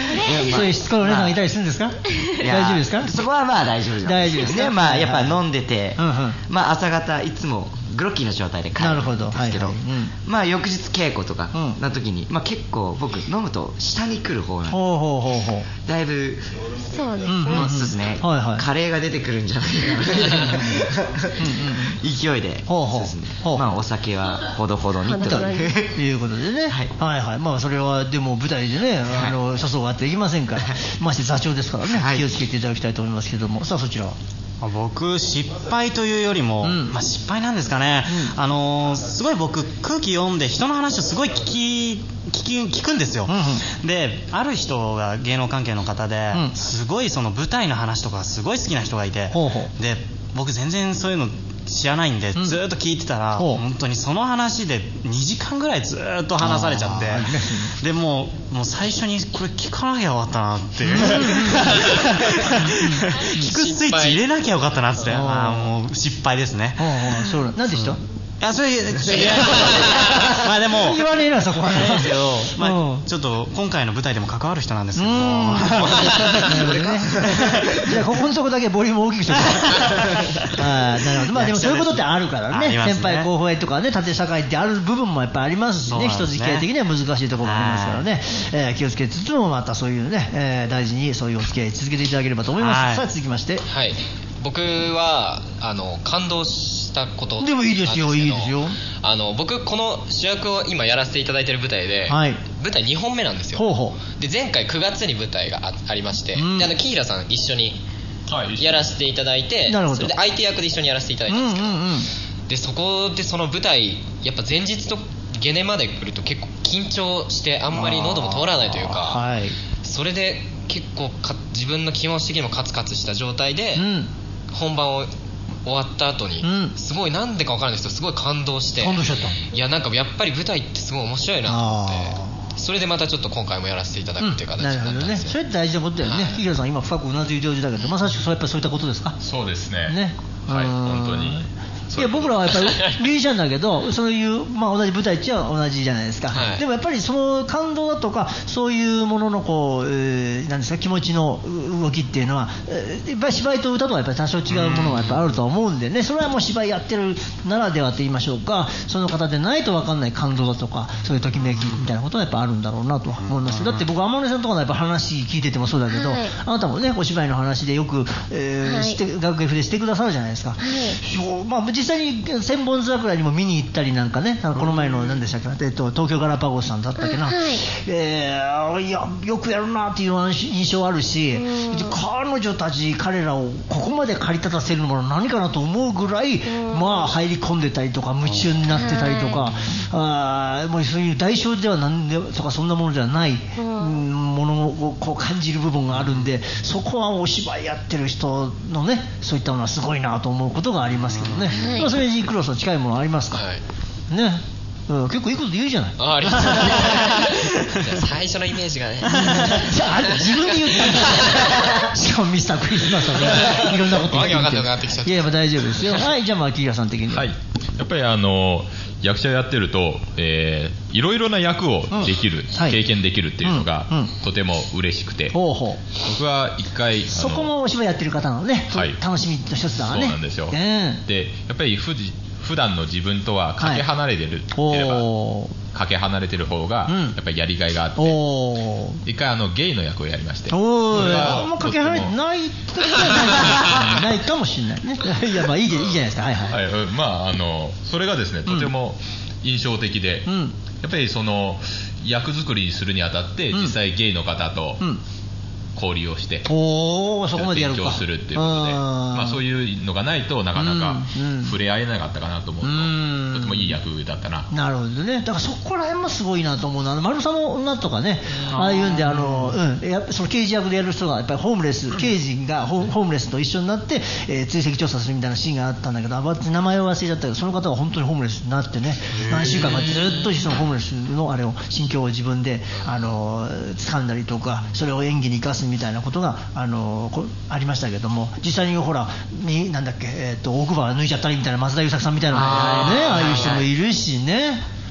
そういうしつこいお姉さんがいたりするんですか？大丈夫ですか？ そこはまあ大丈夫です。 大丈夫ですね。 まあやっぱ飲んでて、まあ朝方いつもグロッキーの状態で帰るんですけど、まあ翌日稽古とかの時に、まあ結構僕飲むと下に来る方なんで、だいぶそうですね、カレーが出てくるんじゃないか勢いで、まあお酒はほどほどにということでね、まあそれはでも舞台でね、粗相があっていきませんから、まして座長ですからね、気をつけていただきたいと思いますけども、さあそちらは。 僕失敗というよりも、まあ、失敗なんですかね、すごい僕空気読んで人の話をすごい聞くんですよ、である人が芸能関係の方で、すごいその舞台の話とかすごい好きな人がいて、で僕全然そういうの知らないんで、ずっと聞いてたら、本当にその話で2時間ぐらいずっと話されちゃって、でもう最初にこれ聞かなきゃよかったなっていう聞くスイッチ入れなきゃよかったなって、もう失敗ですね。 そうだ、なんでした？ それまあでも言わねえなそこはね。 ですけど、まあちょっと今回の舞台でも関わる人なんですけど。じゃあここのとこだけボリューム大きくしてください。なるほど。まあでもそういうことってあるからね。先輩後輩とかね、縦社会ってある部分もやっぱりありますしね。人付き合い的には難しいところもありますからね。気をつけつつもまたそういうね、大事にそういうお付き合い続けていただければと思います。さあ続きまして。 はい。僕は感動したことでもいいですよ、いいですよ。 僕この主役を今やらせていただいている舞台で、舞台2本目なんですよ。で前回9月に舞台がありまして、で木平さん一緒にやらせていただいて、それで相手役で一緒にやらせていただいたんですけど、でそこでその舞台やっぱ前日とゲネまで来ると結構緊張してあんまり喉も通らないというか、それで結構自分の気持ち的にもカツカツした状態で、本番を終わった後に、すごいなんでか分からないですけどすごい感動して、いやなんかやっぱり舞台ってすごい面白いなと思って、それでまたちょっと今回もやらせていただくっていう形になったんですよ。 それって大事なことだよね。木平さん今深くうなずいておりだけど、まさしくやっぱりそういったことですか？ そうですね。はい、本当に。 いや僕らはやっぱりミュージシャンだけど、そういう、まあ、同じ舞台っちゃ同じじゃないですか、でもやっぱりその感動だとかそういうもののこう、なんですか、気持ちの動きっていうのは、やっぱり芝居と歌とはやっぱり多少違うものがやっぱあると思うんでね、それはもう芝居やってるならではと言いましょうか、その方でないと分かんない感動だとかそういうときめきみたいなことはやっぱあるんだろうなと思います。だって僕天音さんとかのやっぱ話聞いててもそうだけど、あなたもねお芝居の話でよく、学芸筆してくださるじゃないですか、まあ、実際に千本桜にも見に行ったりなんかね、この前の何でしたっけな、東京ガラパゴスさんだったっけな、いやよくやるなっていう印象あるし、彼女たち彼らをここまで駆り立たせるのも何かなと思うぐらい、まあ入り込んでたりとか夢中になってたりとか、もうそういう代償では何でとかそんなものじゃないものをこう感じる部分があるんで、そこはお芝居やってる人のねそういったものはすごいなと思うことがありますけどね。それにクロスの近いものありますか、ね、結構いいこと言うじゃない。 ありがとうございます最初のイメージがね自分で言ったんだしかもミスタークリスマスはねいろんなこと言ってわけわかんなくなってきちゃった。 いや大丈夫ですよ。はい、じゃあ木平さん的に、 やっぱり役者やってると、いろいろな役をできる、経験できるっていうのが、とても嬉しくて、僕は一回そこもお芝居やってる方のね、楽しみの一つだからね。 そうなんですよ、でやっぱり普段の自分とはかけ離れてる、かけ離れてる方がやっぱりやりがいがあって、一回ゲイの役をやりまして、 あんまかけ離れてないないかもしれないね。いやまあいいじゃないですか。 まあそれがですねとても印象的で、やっぱりその役作りするにあたって実際ゲイの方と交流をして勉強するっていうことで、まあ、そういうのがないとなかなか触れ合えなかったかなと思うと、とてもいい役だったな。 なるほどね。だからそこら辺もすごいなと思うのは、丸さんの女とかね、ああいうんでやっぱその刑事役でやる人がやっぱりホームレス、刑事がホームレスと一緒になって、追跡調査するみたいなシーンがあったんだけど、名前を忘れちゃったけど、その方が本当にホームレスになってね、何週間かずっとそのホームレスのあれを心境を自分で掴んだりとか、それを演技に生かすみたいなことがありましたけども、実際にほら奥歯抜いちゃったりみたいな松田優作さんみたいなね、ああいう人もいるしね。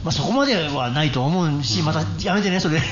そこまではないと思うし、またやめてねそれね、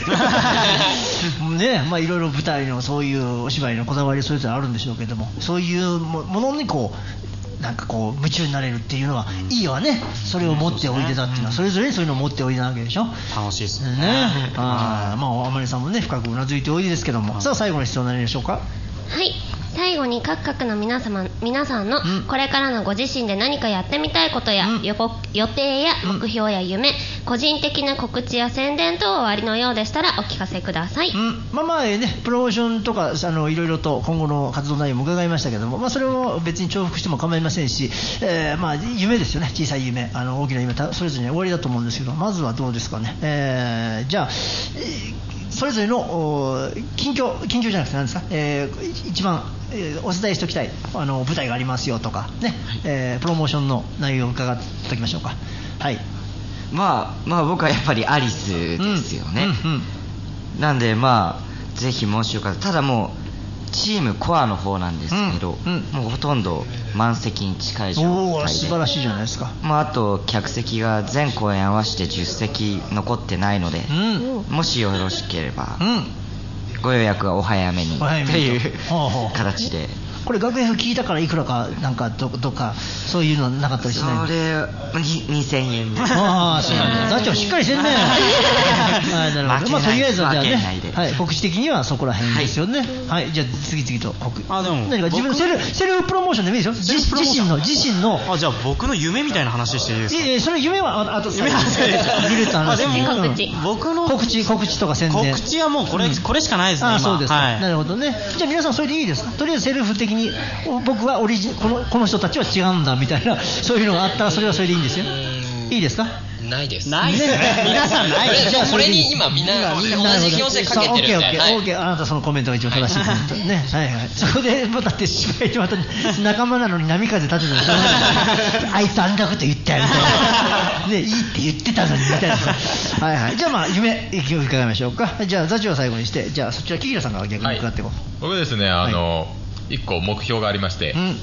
いろいろ舞台のそういうお芝居のこだわりそれぞれあるんでしょうけども、そういうものになんか夢中になれるっていうのはいいわね。それを持っておいでたっていうのは、それぞれにそういうのを持っておいでなわけでしょ。 楽しいですね。 あまりさんもね深くうなずいておいでですけども、さあ最後の質問何でしょうか。 はい、最後に各の皆さんのこれからのご自身で何かやってみたいことや、予定や目標や夢、個人的な告知や宣伝等おありのようでしたらお聞かせください。 プロモーションとかいろいろと今後の活動内容も伺いましたけども、それを別に重複しても構いませんし、夢ですよね。小さい夢、大きな夢それぞれに終わりだと思うんですけど、まずはどうですかね。じゃあそれぞれの近況じゃなくて何ですか、一番、お伝えしておきたい舞台がありますよとかね、プロモーションの内容を伺っておきましょうか。はい。 僕はやっぱりアリスですよね。なんでぜひもしよかったら、ただもうチームコアの方なんですけど、もうほとんど満席に近い状態で、 素晴らしいじゃないですか。 あと客席が全公演合わせて10席残ってないので、もしよろしければ、ご予約はお早めにという形で。 これ学園聞いたからいくらかなんかどっかそういうのなかったりしないの？ それ2000円で。 そうなんだ。座長しっかりしてんね。なるほど。とりあえずはじゃあね、告知的にはそこら辺ですよね。はい。じゃあ次々と何か自分のセルフプロモーションでもいいですよ。自身の。 じゃあ僕の夢みたいな話していいですか？ いやそれ夢はあと夢はずれた話。 でも僕の告知とか宣伝。 告知はもうこれしかないですね。 そうです。なるほどね。じゃあ皆さんそれでいいですか？とりあえずセルフ的に僕はこの人たちは違うんだみたいなそういうのがあったらそれはそれでいいんですよ。いいですか？ ないです。 ないです。皆さんないです。 じゃあこれに今みんな同じ気持ちでかけてるんで。 OK。あなたそのコメントが一番正しいと思ってね。はい。そこでだって芝居でまた仲間なのに波風立ててる。あいつあんなこと言ったよみたいな。ねいいって言ってたのにみたいな。はい。じゃあ夢伺いましょうか。じゃあ座長は最後にして、じゃあそちらキキラさんが逆に伺っていこう。 僕ですね一個目標がありまして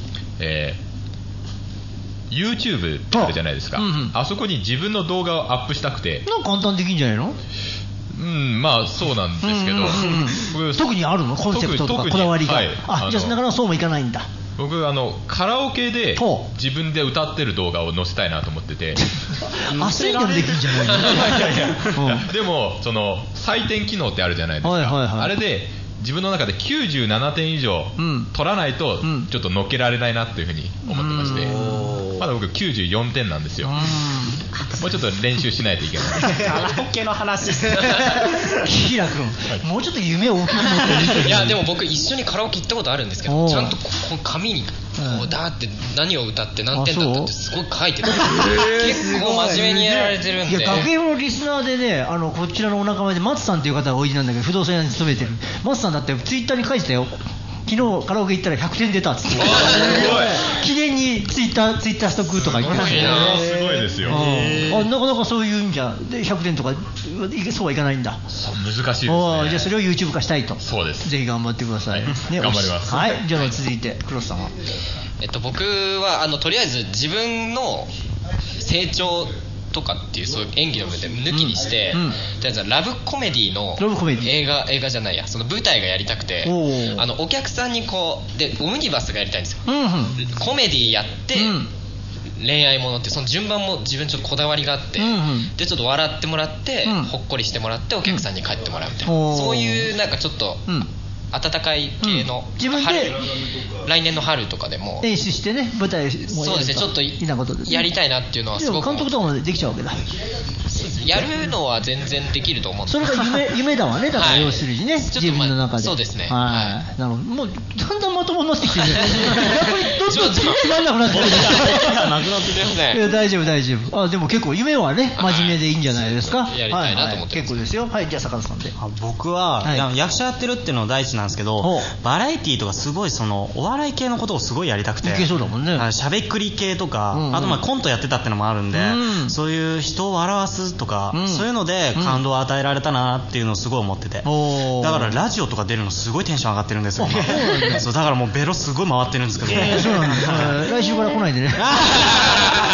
、YouTube ってあるじゃないですか、あそこに自分の動画をアップしたくて。 簡単できんじゃないの？ そうなんですけど、 特にあるの？コンセプトとかこだわりが。じゃあなかなかそうもいかないんだ。 僕カラオケで自分で歌ってる動画を載せたいなと思ってて。 そういうのできんじゃないの？ でもその採点機能ってあるじゃないですか、あれで自分の中で97点以上取らないとちょっと乗っけられないなっていうふうに思ってまして、まだ僕94点なんですよ。もうちょっと練習しないといけない。 カラオケの話です。 キキラ君、もうちょっと夢を大きく持ってる。 いやでも僕一緒にカラオケ行ったことあるんですけど、ちゃんと紙にだって何を歌って何点だったってすごい書いてる。結構真面目にやられてるんで。 いや学園のリスナーでね、こちらのお仲間で松さんという方がおいでなんだけど、不動産屋に勤めてる松さんだってツイッターに書いてたよ。昨日カラオケ行ったら100点出たっつって記念にツイッターストックとか言ってたんで、 すごいですよ。 なかなかそういう意味じゃで100点とかそうはいかないんだ。 難しいですね。 じゃあそれを YouTube 化したいと。 そうです。 ぜひ頑張ってください。 頑張ります。 はい。じゃあ続いてクロスさんは。 僕はとりあえず自分の成長とかっていうそういう演技の部分で抜きにして、とりあえずラブコメディの映画じゃないや、その舞台がやりたくて、お客さんにでオムニバスがやりたいんですよ。コメディやって、恋愛ものってその順番も自分ちょっとこだわりがあって、でちょっと笑ってもらって、ほっこりしてもらってお客さんに帰ってもらうみたいな、そういうなんかちょっと温かい系の、 自分で来年の春とかでも演出してね、舞台もそうですね、ちょっとやりたいなっていうのはすごく。 監督とかもできちゃうわけだ。 やるのは全然できると思うんです。 それが夢だわね。だから要するにね、自分の中で。 そうですね。 なるほど。もうだんだんまともになってきてる。逆にどんどんつまんなくなってくる。 なくなってですね。 いや大丈夫。でも結構夢はね、真面目でいいんじゃないですか。 やりたいなと思ってます。 結構ですよ。はい、じゃあ坂田さんで。 僕は役者やってるっていうのは第一なんですけど、バラエティーとかすごいお笑い系のことをすごいやりたくて。 いけそうだもんね。 しゃべくり系とか、あとコントやってたってのもあるんで、そういう人を笑わすとか、そういうので感動を与えられたなっていうのをすごい思ってて、だからラジオとか出るのすごいテンション上がってるんですよ。そうだからもうベロすごい回ってるんですけど。 そうなんです。来週から来ないでね。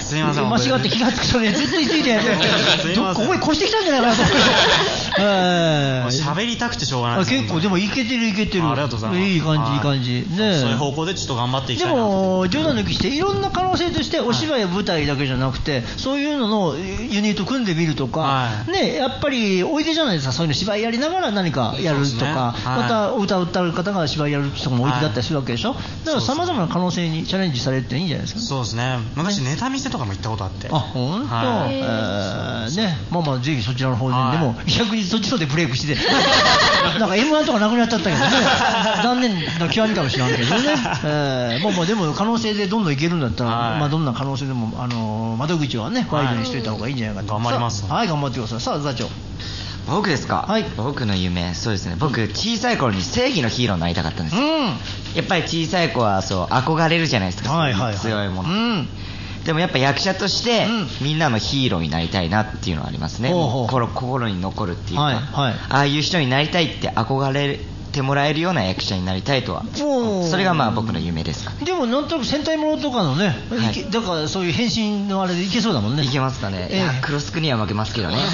すみません。 間違って気がつくとね、ずっと言っていて、ここに越してきたんじゃないかなと思って。 喋りたくてしょうがないです。 結構、でもいけてる。ありがとうございます。 いい感じ。ね。 そういう方向でちょっと頑張っていきたいな。 でも、冗談抜きして、いろんな可能性として、お芝居や舞台だけじゃなくて、そういうののユニット組んでみるとか、ね、やっぱりおいでじゃないですか、そういうの芝居やりながら何かやるとか、またお歌を歌う方が芝居やる人もおいでだったりするわけでしょ。だから様々な可能性にチャレンジされていいんじゃないですか。 そうですね。昔ネタ見せとかも行ったことあって。 あ、ほんと。ね、まあぜひそちらの方でも逆にそっちのでブレイクして、なんか M1 とかなくなっちゃったけどね。残念な極みかもしれんけどね。まあでも可能性でどんどんいけるんだったら、まあどんな可能性でも窓口はねワイドにしといた方がいいんじゃないかと。 頑張ります。 はい、頑張ってください。さあ座長。 僕ですか。はい。僕の夢、そうですね。僕小さい頃に正義のヒーローになりたかったんですよ。やっぱり小さい子はそう憧れるじゃないですか。強いもの。でもやっぱ役者としてみんなのヒーローになりたいなっていうのはありますね。心に残るっていうか、ああいう人になりたいって憧れてもらえるような役者になりたいとは、それがまあ僕の夢ですかね。 でもなんとなく戦隊ものとかのね、だからそういう変身のあれでいけそうだもんね。 いけますかね。いやクロスクには負けますけどね。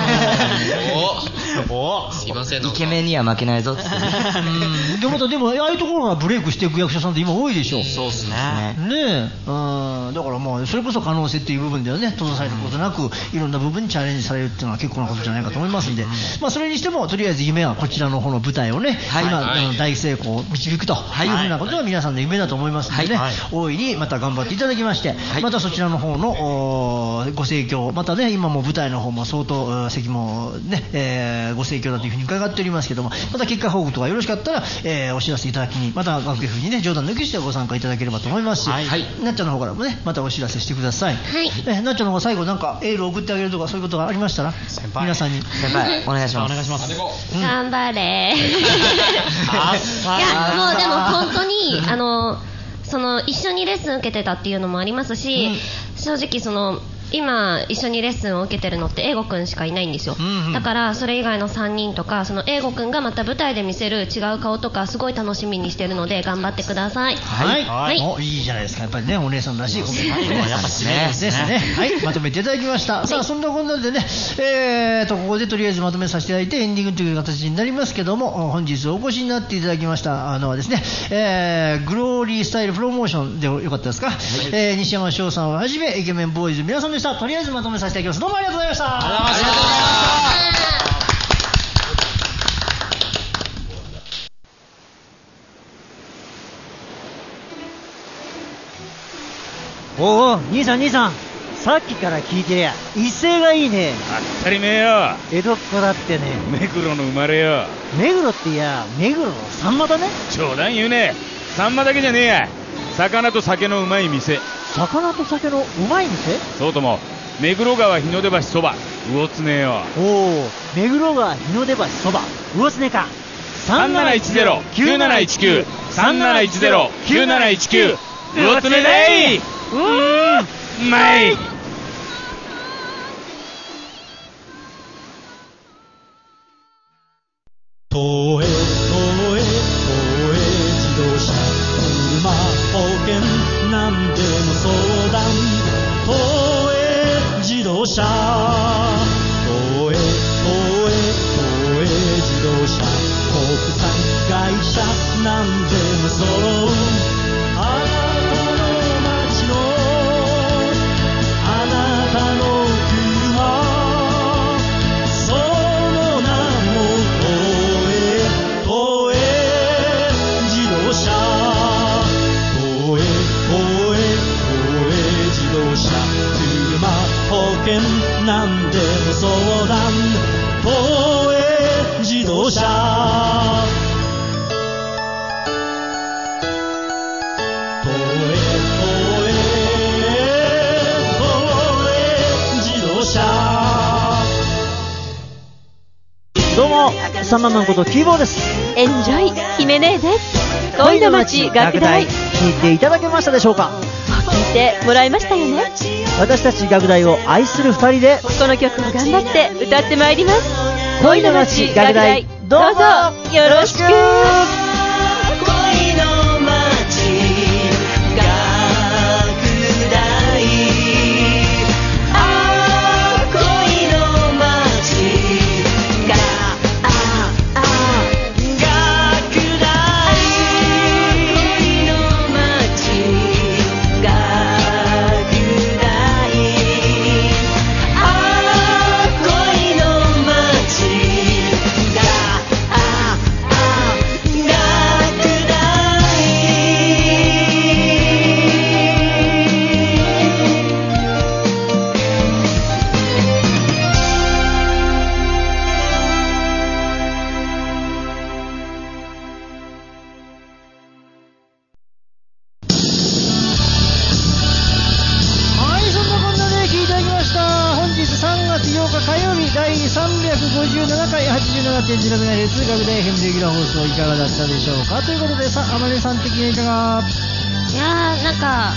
すいません。 イケメンには負けないぞって。 でもああいうところがブレイクしていく役者さんって今多いでしょ。 そうですね。 ねえ、だからまあそれこそ可能性っていう部分ではね、閉ざされることなくいろんな部分にチャレンジされるっていうのは結構なことじゃないかと思いますんで、まあそれにしてもとりあえず夢はこちらの方の舞台をね、今大成功を導くというふうなことが皆さんの夢だと思いますのでね、大いにまた頑張っていただきまして、またそちらの方のご盛況、またね今も舞台の方も相当席もね、ご盛況だというふうに伺っておりますけども、また結果報告とかよろしかったら、お知らせいただきに、また学芸風にね冗談抜きしてご参加いただければと思いますし、なっちゃんの方からもねまたお知らせしてください。なっちゃんの方が最後なんかエールを送ってあげるとかそういうことがありましたら皆さんに。 先輩お願いします。 頑張れ。いやもうでも本当にその一緒にレッスン受けてたっていうのもありますし、正直その今一緒にレッスンを受けてるのって英語くんしかいないんですよ。だからそれ以外の3人とかその英語くんがまた舞台で見せる違う顔とかすごい楽しみにしてるので頑張ってください。 いいじゃないですか。やっぱりねお姉さんらしいコメントですね。はい、まとめていただきました。さあそんなこんなでね、ここでとりあえずまとめさせていただいてエンディングという形になりますけども、本日お越しになっていただきましたのはですね、グローリースタイルプロモーションでよかったですか、西山翔さんをはじめイケメンボーイズ皆さんでした。とりあえずまとめさせていただきます。どうもありがとうございました。 おお、兄さんさっきから聞いてりゃ威勢がいいね。 当たり前よ。 江戸っ子だってね。 目黒の生まれよ。 目黒っていや目黒のサンマだね。 冗談言うね。サンマだけじゃねえや。魚と酒のうまい店。 魚と酒のうまい店？ そうとも目黒川日の出橋そば魚つねよ。 おお、目黒川日の出橋そば魚つねか。 3710-9719 3710-9719魚つねだい。うまい。 東映自動車車保険なんでも相談。東映自動車東映自動車国産会社なんでも揃う。あなたの街のあなたの車、その名も東映自動車東映自動車車保険なんでも相談。東映自動車どうもサンママンことキーボーです。 エンジョイ姫姉です。恋の街楽大聞いていただけましたでしょうか。 聞いてもらいましたよね。 私たち楽大を愛する2人でこの曲を頑張って歌ってまいります。 恋の街楽大、どうぞよろしく。 恋の街楽大 87.0MHz 学大 FM レギュラー放送いかがだったでしょうか。ということでさ、あまねさん的にいかが？ いやー、なんか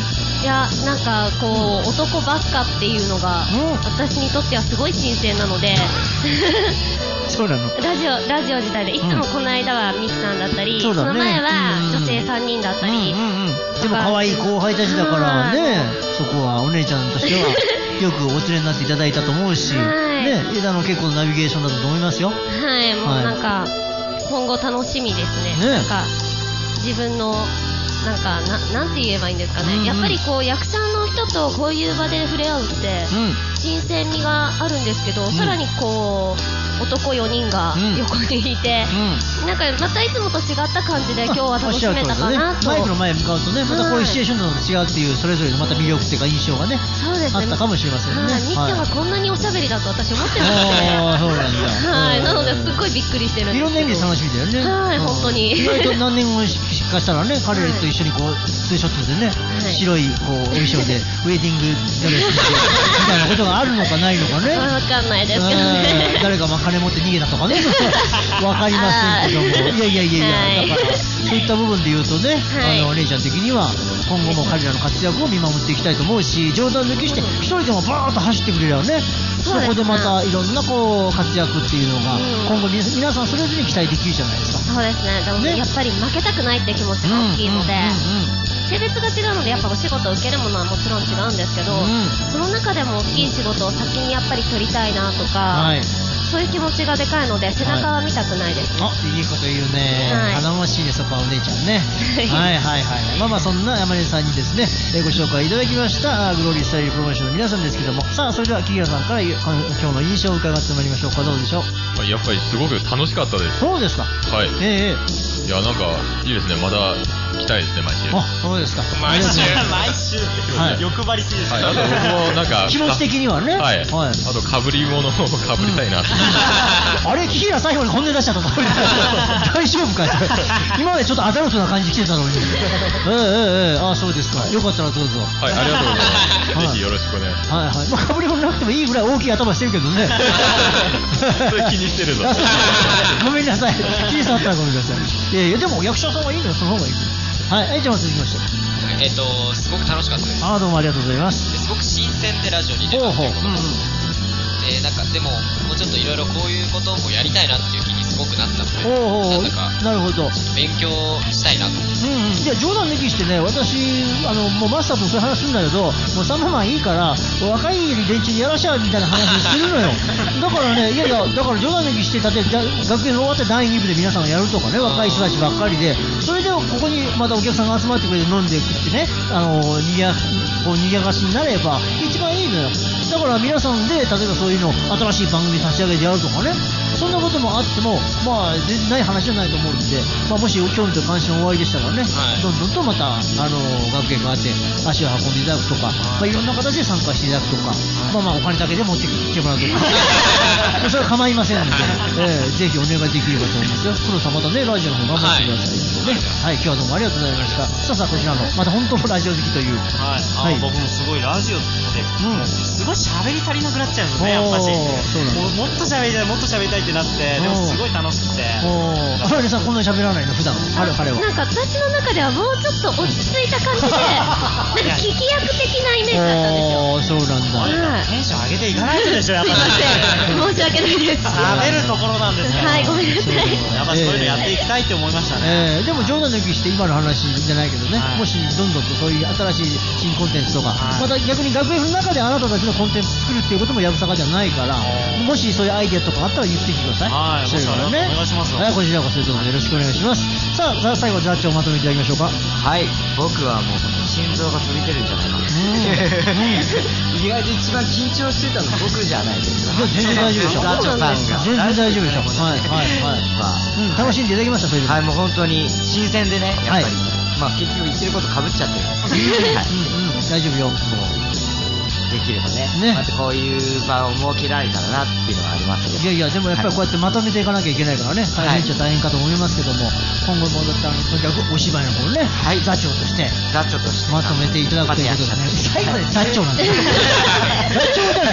こう男ばっかっていうのが、私にとってはすごい新鮮なのでそうなの。 ラジオ自体でいつもこの間はミキさんだったり、その前は女性3人だったり、 でも可愛い後輩たちだからね、そこはお姉ちゃんとしてはよくお連れになっていただいたと思うし、ね、枝の結構ナビゲーションだったと思いますよ。 はい、もうなんか今後楽しみですね。なんか自分のなんて言えばいいんですかね、やっぱりこう役者の人とこういう場で触れ合うって新鮮味があるんですけど、さらにこう男4人が横にいて、なんかまたいつもと違った感じで今日は楽しめたかなと。 マイクの前に向かうとね、またこういうシチュエーションなのと違うっていうそれぞれのまた魅力っていうか印象がね、あったかもしれませんね。 ミキちゃんがこんなにおしゃべりだと私思ってなかったので、はい、なのですごいびっくりしてるんですけど。 いろんな意味で楽しみだよね。 はい、本当に。 意外と何年もしかしたらね、彼らと一緒にこうツーショットでね、白いこうお衣装でウェディングドレスみたいなことがあるのかないのかね。 わかんないですけどね。 誰か金持って逃げたとかね、わかりませんけども、いや、だからそういった部分で言うとね、お姉ちゃん的には今後も彼らの活躍を見守っていきたいと思うし、冗談抜きして一人でもバーッと走ってくれればね、そこでまたいろんなこう活躍っていうのが今後皆さんそれぞれに期待できるじゃないですか。 そうですね。でもやっぱり負けたくないって気持ちが大きいので、性別が違うのでやっぱお仕事を受けるものはもちろん違うんですけど、その中でも大きい仕事を先にやっぱり取りたいなとか、そういう気持ちがでかいので背中は見たくないですね。 いいこと言うね。頼もしいね、そこはお姉ちゃんね。まあそんな山根さんにですね、ご紹介いただきましたグローリースタイルプロモーションの皆さんですけども、さあそれでは木平さんから今日の印象を伺ってまいりましょうか。どうでしょう。やっぱりすごく楽しかったです。 そうですか。 はい。いや、なんかいいですね。まだ来たいですね、毎週。 そうですか。 毎週って欲張りすぎです。 あと僕もなんか気持ち的にはね。 あとかぶり物をかぶりたいな。 あれ、木平最後に本音出しちゃった大丈夫かよ。今までちょっとアダルトな感じ来てたのに。そうですか。よかったらどうぞ。 はい、ありがとうございます。ぜひよろしくお願いします。 かぶり物なくてもいいぐらい大きい頭してるけどね。 それ気にしてるぞ。 ごめんなさい。気に触ったらごめんなさい。でも役者さんはいいのよ、その方がいい。はい、じゃあ続きまして。 すごく楽しかったです。 どうもありがとうございます。 すごく新鮮でラジオに出たっていうことなんかでももうちょっといろいろこういうこともやりたいなっていう気にすごくなったので、 なるほど。 勉強したいなと。 いや冗談抜きしてね、私もうマスターとそういう話するんだけど、もうサンママンいいから若い連中にやらしゃみたいな話してるのよ。だからね、だから冗談抜きして、例えば学園終わって第2部で皆さんがやるとかね、若い人たちばっかりで、それでここにまたお客さんが集まってくれて飲んで食ってね、にぎやかしになれば一番いいのよ。だから皆さんで例えばそういうの新しい番組立ち上げてやるとかね、そんなこともあっても全然ない話じゃないと思うんで、もし興味と関心おありでしたらね、どんどんとまた学園があって足を運んでいただくとか、いろんな形で参加していただくとか、お金だけで持ってきてもらうとかそれは構いませんので、ぜひお願いできればと思いますよ。黒さんまたねラジオの方頑張ってくださいね。はい、今日はどうもありがとうございました。さあこちらのまた本当のラジオ好きという、 僕もすごいラジオってすごい喋り足りなくなっちゃうんですね、やっぱし。もっと喋りたいもっと喋りたいってなって、でもすごい楽しくて。 あれさんこんなに喋らないの普段。彼はなんか私の中ではもうちょっと落ち着いた感じで聞き役的なイメージだったんですよ。 そうなんだ。 テンション上げていかないとでしょ、やっぱり。 申し訳ないです。 喋るところなんですよ。 はい、ごめんなさい。 やっぱそういうのやっていきたいって思いましたね。 でも冗談抜きして今の話じゃないけどね、もしどんどんとそういう新しい新コンテンツとか、また逆に学園の中であなたたちのコンテンツ作るっていうこともやぶさかじゃないから、もしそういうアイデアとかあったら言ってきてください。 はい、お願いします。 こちらこそどうぞよろしくお願いします。さあ最後ジャッジをまとめていただきましょうか。 はい、僕はもう心臓が飛び出るんじゃないかな。意外と一番緊張してたの僕じゃないですか。 全然大丈夫でしょ。 ザチョさんが全然大丈夫でしょ。楽しんでいただきました。それではい、もう本当に新鮮でね、やっぱり結局言ってることかぶっちゃってるんです大丈夫よ。 できればね、またこういう場を設けられたらなっていうのはありますけど。 いやでもやっぱりこうやってまとめていかなきゃいけないからね、大変っちゃ大変かと思いますけども、今後もとにかくお芝居の方ね、座長としてまとめていただくということでね。最後で座長なんです。座長じゃない、座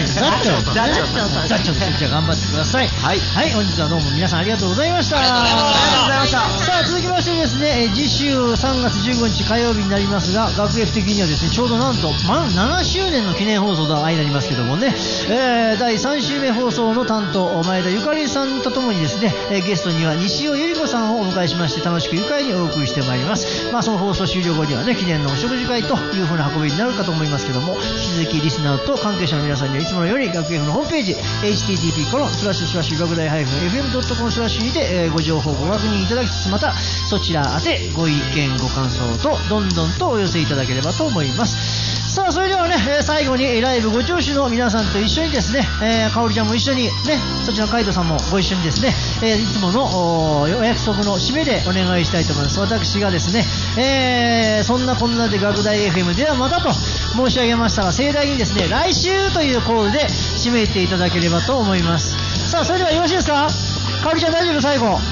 チョウさん。じゃあ頑張ってください。はい。本日はどうも皆さんありがとうございました。ありがとうございました。さあ、続きましてですね、次週3月15日火曜日になりますが、学園的にはですね、ちょうどなんと、満7周年の記念放送の間になりますけどもね、第3週目放送の担当、前田ゆかりさんとともにですね、ゲストには西尾ゆり子さんをお迎えしまして、楽しく愉快にお送りしてまいります。その放送終了後にはね、記念のお食事会という風な運びになるかと思いますけども、引き続きリスナーと関係者の皆さんにはいつものように学園のホームページ http:// 学大 -fm.com/ にて、ご情報ご確認いただきつつ、またそちら宛てご意見ご感想とどんどんとお寄せいただければと思います。さあ、それではね、最後にライブご聴取の皆さんと一緒にですね、かおりちゃんも一緒にね、そちらのカイトさんもご一緒にですね、いつものお約束の締めでお願いしたいと思います。私がですね、そんなこんなで学大 FM ではまたと申し上げましたが、盛大にですね、来週というコールで締めていただければと思います。さあ、それではよろしいですか？かおりちゃん大丈夫？最後。はい、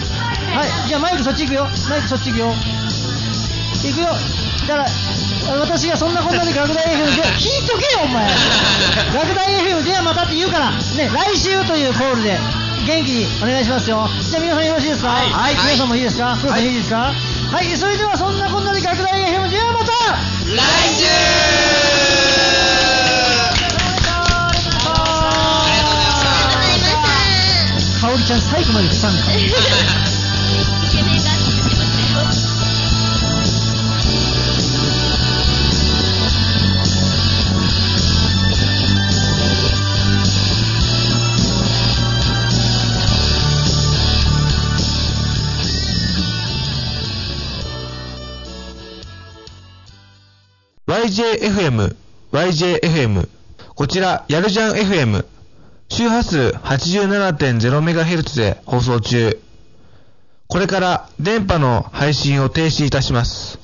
じゃあマイクそっち行くよ。マイクそっち行くよ。行くよ。だから私がそんなこんなで学大 FM で聞いとけよお前。学大 FM ではまたって言うからね、来週というコールで元気にお願いしますよ。じゃあ皆さんよろしいですか？はい、皆さんもいいですか？黒さんいいですか？はい、それではそんなこんなで学大 FM ではまた来週。かおりちゃん最後まで不参加。 YJFM。こちら、やるじゃん FM。周波数 87.0MHz で放送中。これから電波の配信を停止いたします。